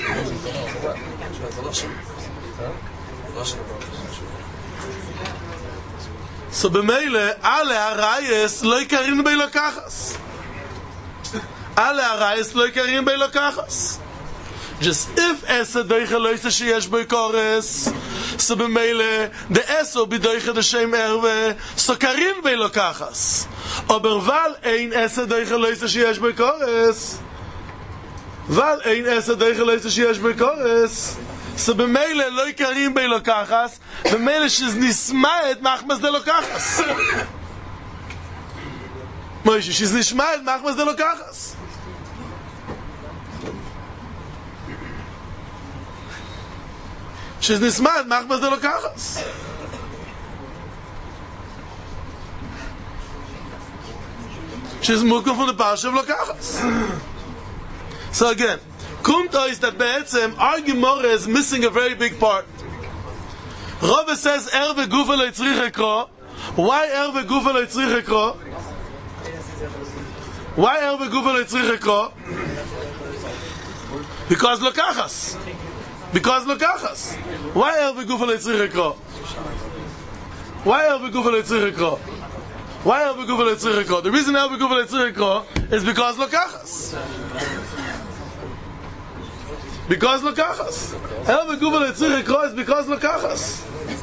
So b'meile ale harayes lo karim bei Lokachas. Ale harayes lo karim bei Lokachas. Just if esa doicha loise sheyesh boi kores, so b'meile the eso b'doicha the shem erve, so karim bei Lokachas. Aber weil ein esa doicha loise sheyesh boi kores, Val ein esa deichel sheyesh bekoros. So b'meile lo ikarim beilokachas, b'meile she's nismaet machmas de lokachas. Moshe, she's nismaet machmas de lokachas. She's nismaet machmas de lokachas. She's mukum from the parsha of lokachas. So again, Kumt is that be'etzem, our Gemara is missing a very big part. Rava says, Erve gufa lo yitzrich ekro. Why Erve gufa lo yitzrich ekro? Why Erve gufa lo yitzrich ekro? Because lokachas. Because lokachas. Why Erve gufa lo yitzrich ekro? Why Erve gufa lo yitzrich ekro? Why Erve gufa lo yitzrich ekro? The reason Erve gufa lo yitzrich ekro is because lokachas. Because lokachas. Erve gufa lo yitzrich ekro is because lokachas.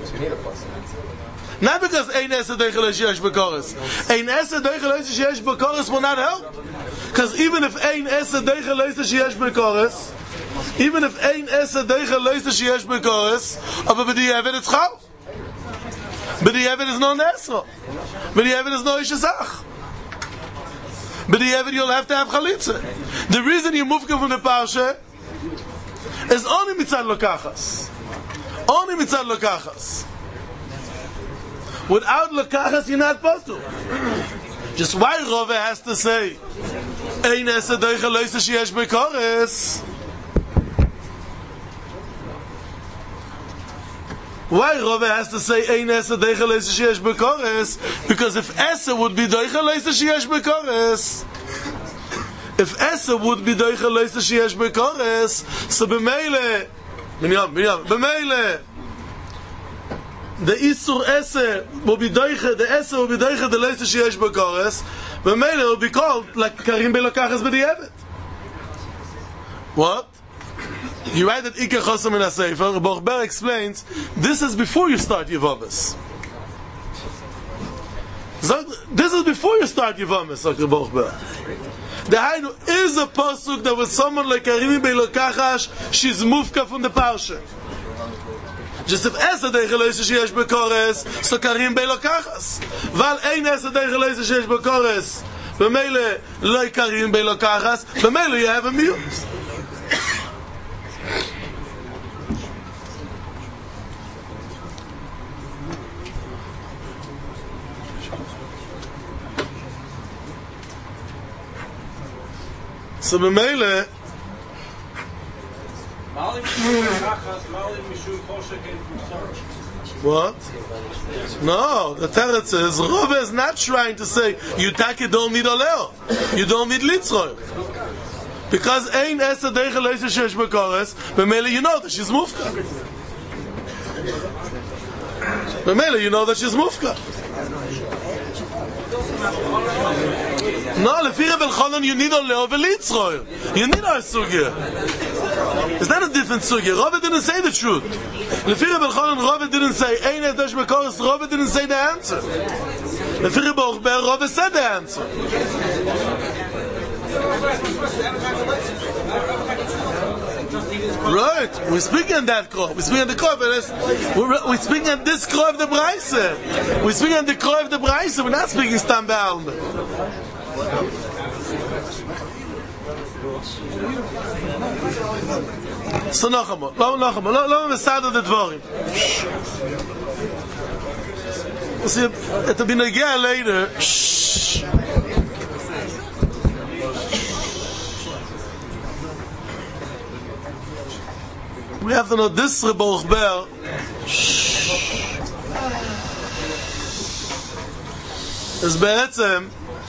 Not because ein esa deichel sheyesh bekoros. Ein esa deichel sheyesh bekoros will not help. Because even if ein esa deichel sheyesh bekoros, even if ein esa deichel sheyesh bekoros, aber b'di'evet it's chal. B'di'evet is no nesro. B'di'evet is no ishesach. B'di'evet you'll have to have chalitza. The reason you move from the parsha is only mitzad lokachas. Only mitzad lokachas. Without lokachas, you're not supposed to. Just why Rove has to say, Ein esa deichel sheyesh bekoros? Why Rove has to say, Ein esa deichel sheyesh bekoros? Because if esa would be deichel sheyesh bekoros, if esa would be deichel sheyesh bekoros, so b'meile, Binyam, Binyam, b'meile, the Isur Ese will be doiche, the Ese will be doiche the leise sheyesh bekoros, b'meile it will be called like Karim Belokachas b'di'evet. What? You write that Ike Chosam in a Sefer, Borber explains, this is before you start Yevamis. So, this is before you start Yevamis, Doctor Borber. The Hainu is a pasuk that was someone like Karim Belokachas, she's mufka from the parsha. Just if esa deichel sheyesh bekoros, so Karim Belokachas. Val ein esa deichel sheyesh bekoros, b'meile lo Karim Belokachas, b'meile you have a mute. So b'meile what? No, the Teretz says Rove is not trying to say you take don't need oleo, you don't need litzroy, because ein esa deichel sheyesh bekoros, b'meile you know that she's mufka. B'meile you know that she's mufka. No, lefi Reb Elchanan you need oleo v'litzroy. You need our sugya. It's not a different sugya. Rove didn't say the truth. Lefi Reb Elchanan, Rove didn't say ein esa deichel bekoros. Rove didn't say the answer. Lefi Reb Ochber, Rove said the answer. Right, we're speaking on that crop. We're speaking on the crop. We're, we're speaking on this crop of the Braise. We're speaking on the crop of the Braise. We're not speaking Stam Ba'alma. So Nachama, lo Nachama, lo lo mesad of the dvorim. See, it'll be negia later. Shh. We have to know this Rebbe Ochber. Is be'etzem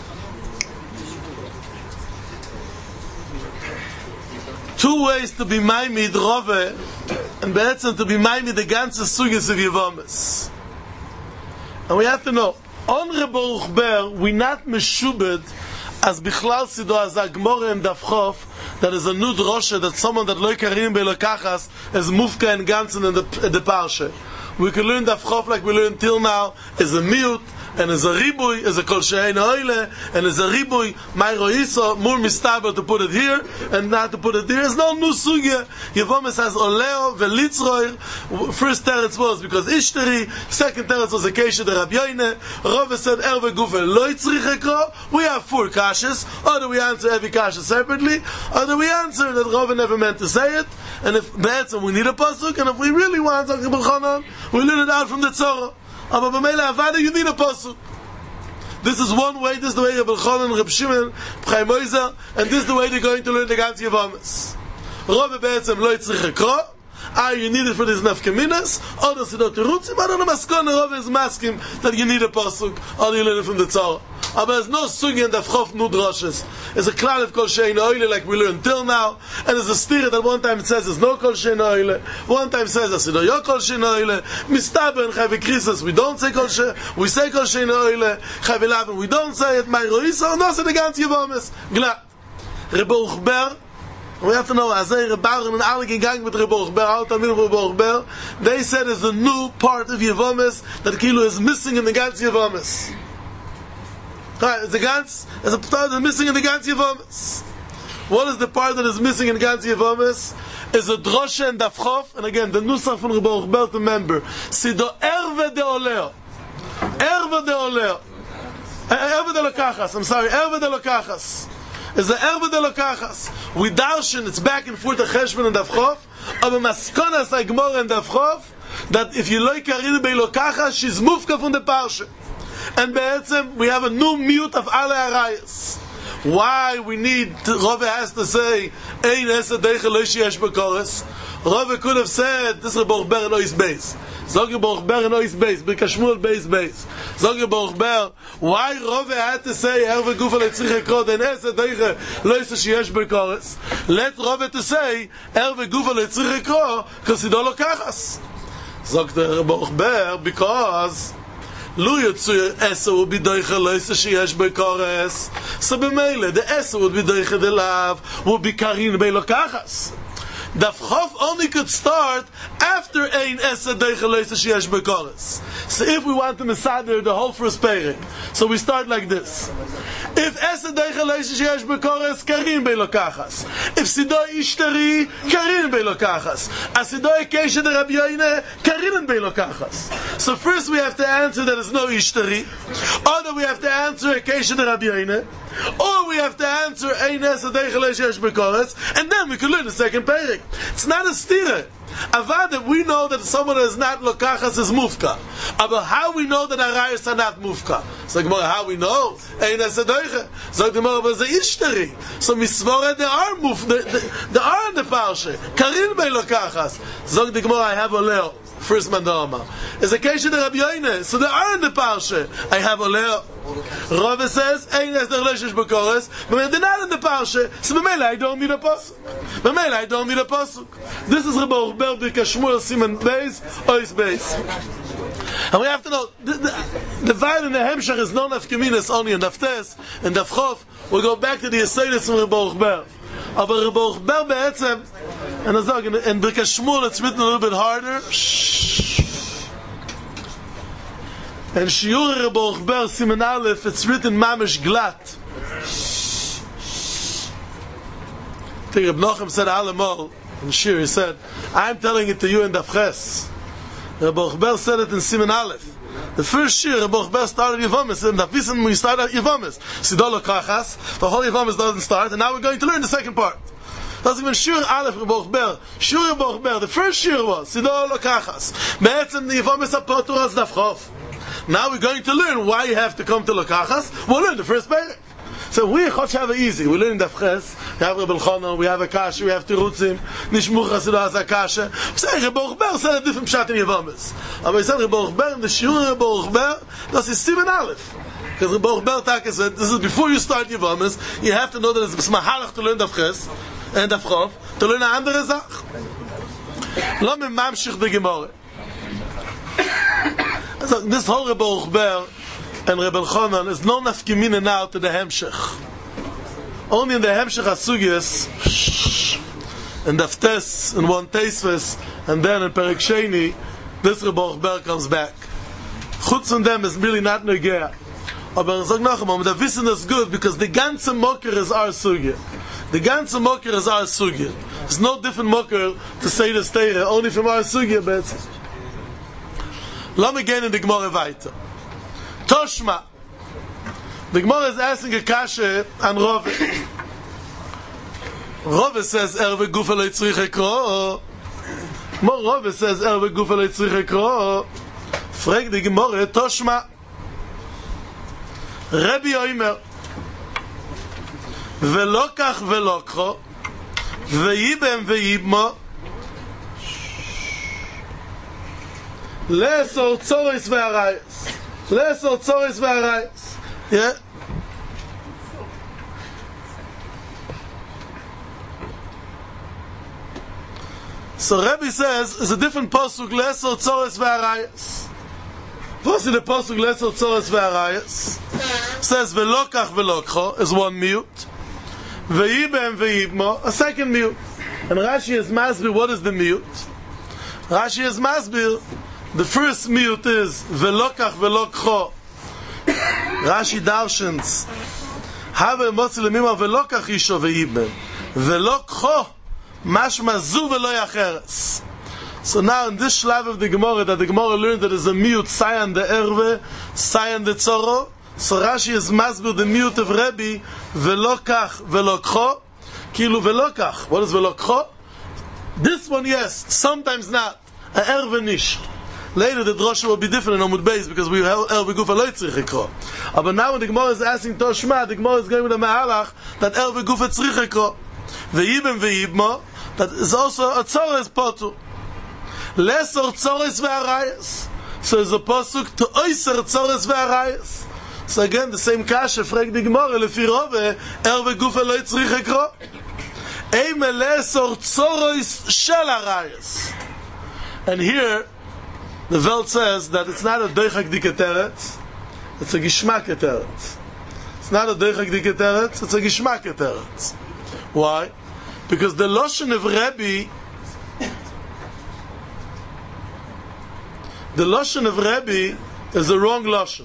two ways to be maimid Rove, and be'etzem to be maimid the ganze sugis of Yevamis. And we have to know, on Rebbe Ochber, we not meshubed as bichlal sido as a Gemara in Daf Chof, that is a nud rosha, that someone that loy karim belokachas is mufka and ganzen in the, in the parsha. We can learn Daf Chof like we learned till now, is a mute, and as a ribui is a kol she'ein oile, and as a ribui my roiso more mistaber to put it here and not to put it there. There's no new sugya. Yevomes has oleo velitzroir. First teretz was because ishteri. Second teretz was a kesha de Rabbi Yoine. Rove said erve gufe lo yitzrich ekro. We have four kashas. Or we answer every kasha separately, or we answer that Rove never meant to say it. And if be'etzem we need a pasuk, and if we really want to talk we learn it out from the Tzorah. Aber b'meila avada you need a pasuk. This is one way. This is the way of Reb Chanan, Reb Shimon, Chaim Oizer, and this is the way they're going to learn the Gans Yevamis. Rove be'etzem lo yitzrich ekro. Ah, you need it for these nafkaminas. Or the sidot terutzim. I don't know. Maskon Rove is masking that you need a pasuk, or you learn it from the Tzorah. But there's no sugi and dafchof nud roshes. There's a klal of kol shein oile like we learned till now, and there's a stira that one time it says there's no kol shein oile, one time it says there's no yo kol shein oile. Mistaber and chayve krisas we don't say kol shein, we say kol shein oile. Chayve laven we don't say it. My roisa no say the gans yevomes. Glat. Rebbe Uchber. We have to know, Azay Rebauchen and alle gegangen with Rebbe Uchber, all Tamil Rebbe Uchber, they said there's a new part of Yevomes that Kilo is missing in the gans Yevomes. The Gans, there's a part that is missing in the Gans Yevomes. What is the part that is missing in Gans Yevomes? Is a droshe and dafchof, and again, the nusach from Rebbe Uchber to remember. Sido erve de oleo. Erve de oleo. Erve de lokachas, I'm sorry, erve de lokachas. Is the erve de lokachas. We darshan, it's back and forth, the cheshbon and dafchof, aber maskonas like Gemara and dafchof, that if you loik karin bei lokachas, she's mufka from the parsha. And be'etzem, we have a new mute of alle arayas. Why we need, to, Rove has to say, Ein esa deiche loishi yesh b'kores. Rove could have said, this is Rebbe Uchber in Ois Beis. Zog Rebbe Uchber in Ois Beis, B'kashmuel Beis Beis. Zog Rebbe Uchber, why Rove had to say, Erve gufa letzrich ekro, Ein esa deiche loishi yesh b'kores. Let Rove to say, Erve gufa letzrich ekro, because he don't lokachas. Zog Rebbe Uchber, because Lu yotzu esa would be doiche loisa sheyesh b'kores. So b'meile, the esa would be doiche de lav, would be karin be'lokachas. Dafchof only could start after ein esa doiche loisa sheyesh b'kores. So if we want to mesader the whole first peirik, so we start like this. If esa doiche loisa sheyesh b'kores, karin be'lokachas. If sidoi ishtari, karin be'lokachas. Asidoi keisha de Rabbi Yoine, karin be'lokachas. So first we have to answer that there's no ishtari, or that we have to answer a keisha de Rabbi Yoine, or we have to answer ein esa doiche loisa sheyesh b'kores, and then we can learn the second peirik. It's not a stira. Avada, we know that someone is not lokachas is mufka. But how we know that arayas are not mufka? So Gemara, how we know? Ein esa doiche. So Gemara, but it's a ishtari. So misvora, they are muf, they are in the parsha. Karin bei lokachas. So the Gemara, I have a leo. First mandama. It's a case of the Rabbi Yoine. So they are in the parsha. I have a leo. Rove says, Ein es der Leishish B'kores, but they're not in the parsha, so B'meila I don't need a pasuk. B'meila I don't need a pasuk. This is Rebbe Uchber B'kashmuel Siman Beis, Ois Beis. And we have to know, the, the, the Vayl in the Hemshach is no nafkeminas only in Daftes, and Dafchof. We'll go back to the Yesodis from Rebbe Uchber. Aber Rebbe Uchber be'etzem, and I sag, in B'kashmuel it's written a little bit harder. Shh. And Shiur Rebbe Uchber Siman Aleph, it's written mamish glat. I think Reb Nochem said Alamol in Shir, he said, I'm telling it to you in Dafches. Rebbe Uchber said it in Siman Aleph. The first Shir, Rebbe Uchber started Yevomis, and Dafisen we started Yevomis. Sidolo Kachas, the whole Yevomis doesn't start, and now we're going to learn the second part. Doesn't even Shir Aleph Rebbe Uchber. Shir Rebbe Uchber, the first Shir was Sidolo Kachas. Be'etzem the Yevomis apotur as Dafchof. Now we're going to learn why you have to come to Lokachas. We'll learn the first peirik. So we Chosh have it easy. We learn Dafches. We have Rebbe Elchanan. We have a Kasha. We have Tirutzim. Nishmuch Hasidah has a Kasha. We say Rebbe Uchber said a different pshat in Yevomis. But we said Rebbe Uchber in the Shiur Rebbe Uchber. That's his Siman Aleph. Because Rebbe Uchber Taka said this is before you start Yevomis. You have to know that it's Mahalach to learn Dafches and Dafchof to learn a andere Zach. Lo me mamshich de Gemara. So this whole Rebbe Uchber and Rebbe Elchanan is no nafkimina now to the Hemshech. Only in the Hemshech Asugis and Daftes and one Teisves and then in Perek Sheni, this Rebbe Uchber comes back. Chutz von dem is really not negea. Aber ich sag noch einmal, da wissen das good, because the ganze Mocker is our sugya. The ganze Mocker is our sugya. There's no different Mocker to say the Steire, only from our sugya, but lass me gehen in die Gemorre weiter. Toshma. The Gemorre is asking a kashe an Rove. Rove says, Erve gufa lo yitzrich ekro. More Rove says, Erve gufa lo yitzrich ekro. Frag die Gemorre, Toshma. Rebbe Oimer. ולא כך ולא כחו, וייבם וייבמו, לאסור צורס והרייס. לאסור צורס והרייס. Yeah? So Rebbe says, it's a different posuk, לאסור צורס והרייס. What's in the posuk, לאסור צורס והרייס? Says, ולא כך ולא כחו, is one mute. Ve'ibem ve'ibmo, a second mute. And Rashi is masbir, what is the mute? Rashi is masbir, the first mute is ve'lokach ve'lokcho. Rashi darshans, have emotzi lemima ve'lokach isho ve'ibem. Ve'lokcho, mashma zu ve'lo yacheres. So now in this shlav of the Gemara, that the Gemara learned that there is a mute, sayan de erve, sayan de tzoro. So Rashi is masbir the mute of Rebbe, velo kach velo kcho, kilu velo kach. What is velo kcho? This one, yes, sometimes not. A erve nish. Later the drosha will be different in Amud Beis because we have erve gufa lo yitzrich kcho. But now when the Gemara is asking Toshma, the Gemara is going with a mahalach that erve gufa tzrich kcho. Ve'ibem ve'ibmo, that is also a tzores potu. Lesor tzores ve'arayas. So it's a posuk to oiser tzores ve'arayas. So again, the same kasha, frag the Gemara, lefi Rove, erve gufa lo yitzrich ekro. Eime le'esor tzorois shel harayas. And here, the Welt says that it's not a doichak diketeret, it's a gishmak eteret. It's not a doichak diketeret, it's a gishmak eteret. Why? Because the Loshen of Rebbe, the Loshen of Rebbe is the wrong Loshen.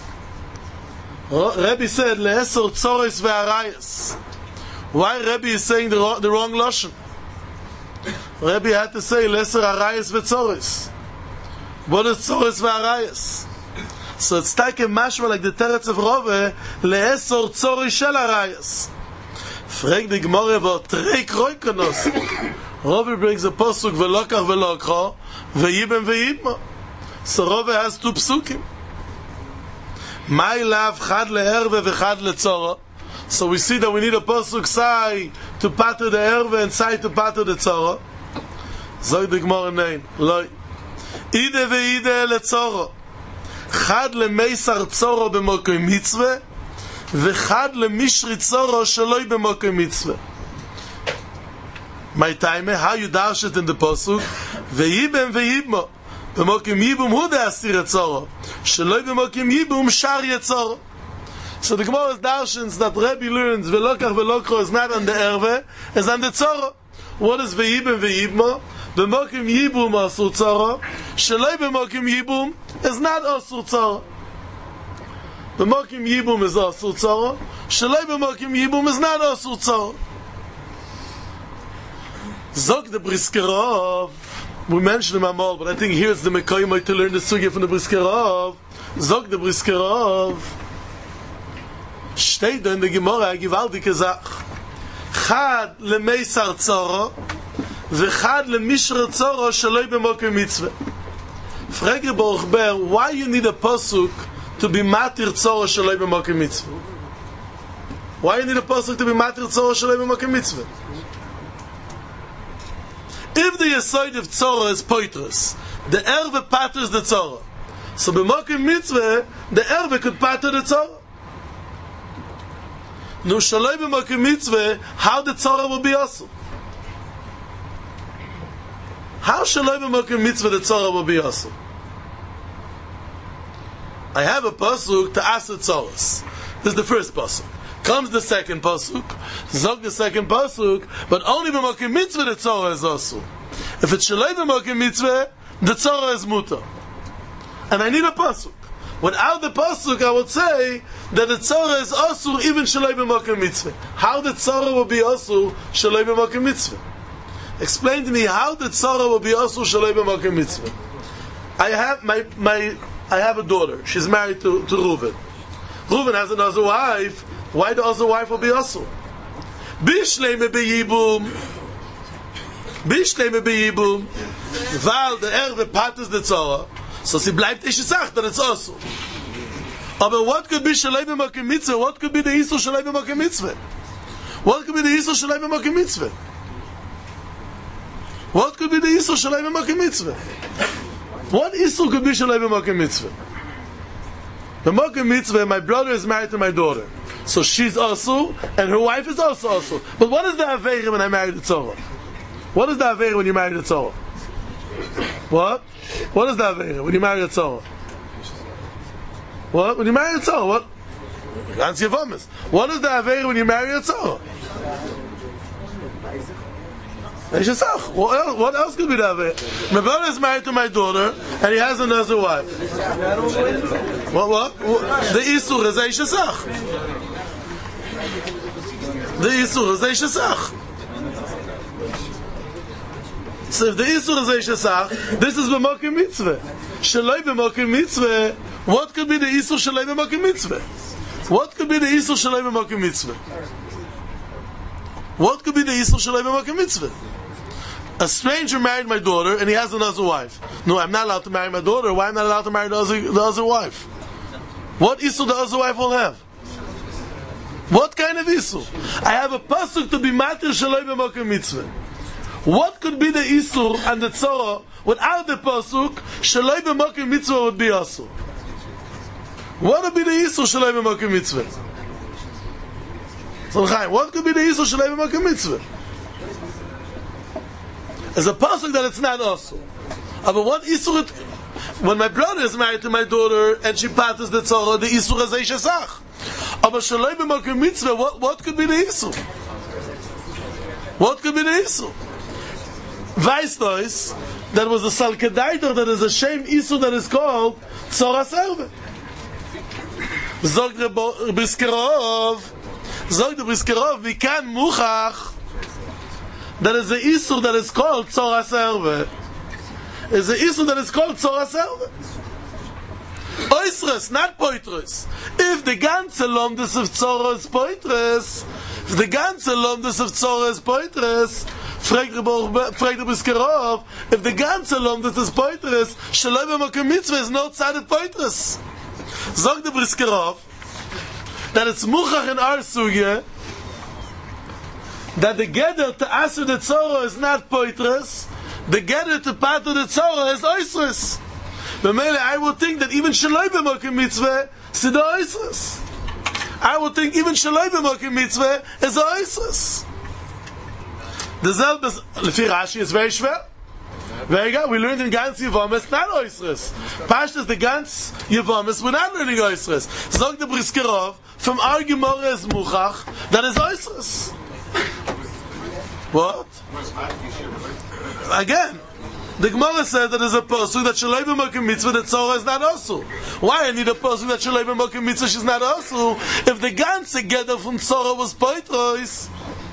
Rebbe said, le'esor tzorois ve'arayas. Why Rebbe is saying the wrong, the wrong Lashon? Rebbe had to say, le'esor arayas ve'tzorois. What is tzorois ve'arayas? So it's like a mashma like the teretz of Rove, le'esor tzorois shel arayas. Frag the Gemara about trei kroikonos. Rove brings a posuk, ve'lokach ve'lokcho, ve'yibem ve'yibmo. So Rove has two psukim. My love chad le'erve v'chad le'tzoro. So we see that we need a posuk sai to pater the erve and sai to pater the tzoro. Zog the Gemara nein. Loi. Ide ve'ide le'tzoro. Chad le'meisar tzoro b'mokoi mitzvah v'chad le'mishri tzoro shaloi b'mokoi mitzvah. My time, how you dash it in the posuk? Ve'ibem ve'ibmo. B'mokim yibum hu de'asir etzoro. Shaloi b'mokim yibum shar yetzoro. So the Gemara darshans that Rebbe learns velokach velokro is not on the erve, is on the tzoro. What is ve'ibum ve'ibmo? B'mokim yibum asur tzoro. Shaloi b'mokim yibum is not asur tzoro. B'mokim yibum is asur tzoro. Shaloi b'mokim yibum is not asur tzoro. Zog the Briskerov. We mentioned him all, but I think here it's the Mekoyim to learn the sugya from the Briskerov. Zog the Briskerov. Steht da in der Gemara a gewaltige Sach. Chad lemeisar tzoro, v'chad lemishra tzoro shaloi b'mokim mitzvah. Frage Baruch Ber, why you need a posuk to be matir tzoro shaloi b'mokim mitzvah? Why you need a posuk to be matir tzoro shaloi b'mokim mitzvah? If the yesod of tzoro is poitrus, the erve paters the tzoro. So b'mokim mitzvah, the erve could pater the tzoro. No shaloi b'mokim mitzvah, how the tzora will be also? How shaloi b'mokim mitzvah the tzora will be also? I have a pasuk to ask the tzoros. This is the first pasuk. Comes the second pasuk, zog the second pasuk, but only b'mokim mitzvah the tzora is also. If it's shaloi b'mokim mitzvah, the tzora is muta. And I need a pasuk. Without the pasuk, I would say that the tzara is asur even shaloi b'makom mitzvah. How the tzara will be asur shaloi b'makom mitzvah? Explain to me how the tzara will be asur shaloi b'makom mitzvah. I have my my I have a daughter. She's married to to Reuven. Reuven has another wife. Why the other wife will be asur? Bishleime b'yibum. Bishleime b'yibum. Weil der erbe part is the tzara. So sie bleibt ich gesagt, that it's also. Aber what could be shalei b'makom mitzvah? What could be the isur shalei b'makom mitzvah? What could be the isur shalei b'makom mitzvah? What could be the isur shalei b'makom mitzvah? What isur could be shalei b'makom mitzvah? B'makom mitzvah, my brother is married to my daughter. So she's also, and her wife is also also. But what is the aveira when I married the tzara? What is the aveira when you married the tzara? What? What is the aveira when you marry a tzara? What? When you marry a tzara, what? Answer your promise. What is the aveira when you marry a tzara? What else, what else could be the aveira? My brother is married to my daughter, and he has another wife. What? What? The isur is eishesach. The isur is eishesach. So if the isur is eishesach, this is b'makom mitzvah. Shaloi b'makom mitzvah. What could be the isur shaloi b'makom mitzvah? What could be the isur shaloi b'makom mitzvah? What could be the isur shaloi b'makom mitzvah? A stranger married my daughter, and he has another wife. No, I'm not allowed to marry my daughter. Why am I not allowed to marry the other, the other wife? What isur the other wife will have? What kind of isur? I have a pasuk to be matir shaloi b'makom mitzvah. What could be the isur and the tzara without the pasuk? Shaloi b'makom mitzvah would be asur. What would be the isur shaloi b'makom mitzvah? So, what could be the isur shaloi b'makom mitzvah? There's a pasuk that it's not asur. But what isur? It, when my brother is married to my daughter and she patters the tzara, the isur is eishesach. But shaloi b'makom mitzvah, what what could be the isur? What could be the isur? Weiss that was a salkedaiter that is a shame isur that is called tzara serve. Zog the Briskerov, Zog the Briskerov, we can muchach. There is a isur that is called tzara serve. Is a isur that is called tzara serve. Oisres, not poitres. If the ganze lomdes of tzara is poitres, if the ganze lomdes of tzara is poitres, fragt der Briskerov, if the ganze lomdes is poitres, shaloi b'makom mitzvah is no tzadit poitres. Sagt der Briskerov that it's muchach in our sugya that the gather to aser the tzara is not poitres, the gather to pater the tzara is oisres. B'meile, I would think that even shaloi b'makom mitzvah is the oisres. I would think even shaloi b'makom mitzvah is oisres. The zelbes lefi Rashi is very schwer. Very good. We learned in Gans Yevamis not oisres. Pashtas the Gans Yevamis we're not learning oisres. Zog the Briskerov from our Gemara is muchach that is oisres. What? Again, the Gemara said that there's a pasuk that shaloi b'makom mitzvah that tzara is not asu. Why I need a pasuk that shaloi b'makom mitzvah she's not asu if the Gans together from tzara was poitros?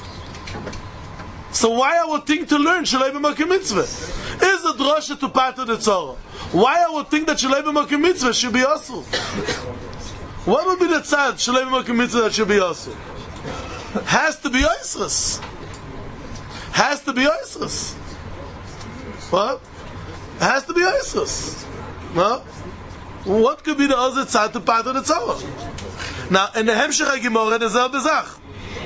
So why I would think to learn shaloi b'makom mitzvah? Is a drasha to pater the tzara? Why I would think that shaloi b'makom mitzvah should be asu? What would be the tzad shaloi b'makom mitzvah that should be asu? Has to be oisres. Has to be oisres. What? Has to be oisres. No? What could be the other tzad to pater the tzara? Now, in the Hemshech HaGemorah, there's a bezach.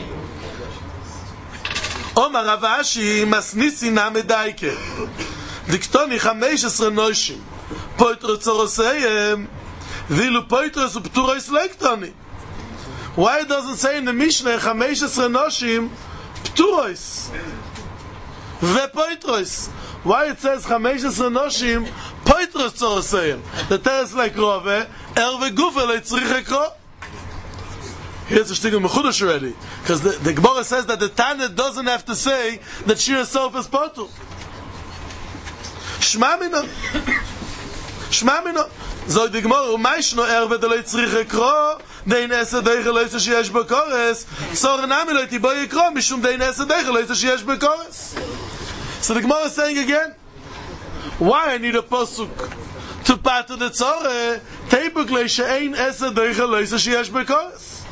Omar Rav Ashi masnisi na medaike. Diktoni chamesh esre noshim. Poitro tzoroseyem. Vilu poitro su pturois leiktoni. Why it doesn't say in the Mishnah chamesh esre noshim pturois ve poitros? Why it says chamesh esre noshim poitros tzoroseyem? The teres like Rove erve gufe leitzrich ekro. Here's a shtickle mechudash already, because the, the Gemara says that the Tana doesn't have to say that she herself is potul. Shma mina, shma mina. So die Gemara, meisch no erbe de leit zrige kro, dein esse de geleise shesh bekores. So name leit die boye kro, mishum dein esse de geleise shesh bekores. So the Gemara is saying again, why I need a pasuk to pater the tzore, teipukle she'ein esse de geleise shesh bekores.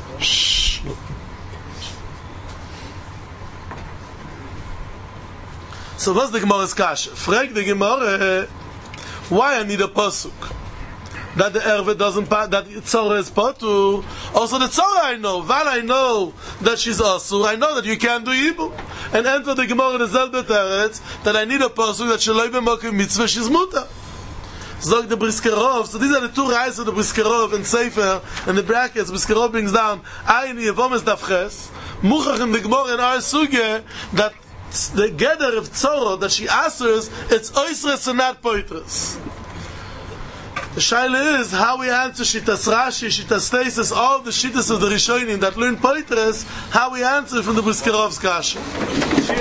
So what's the Gemara's kasha? Frag the Gemara, why I need a pasuk that the erve doesn't part, that tzora is patu. Also the tzora I know, while I know that she's asur, I know that you can't do ibu. And enter the Gemara in the zelbe teretz that I need a pasuk that sheloi b'mokim mitzvah she's muta. Zog the Briskerov. So these are the two rights of the Briskerov and Sefer and the brackets. Briskerov brings down ayin yevomes dafches muchach in the Gemara in our suge that the gather of tzora that she answers, it's oisres and not poitres. The shaila is how we answer Shittas Rashi, Shittas Teises, all the Shittas of the Rishonim that learn poitres, how we answer from the Briskerov's kasha.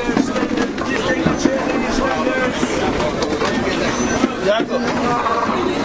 Jacob.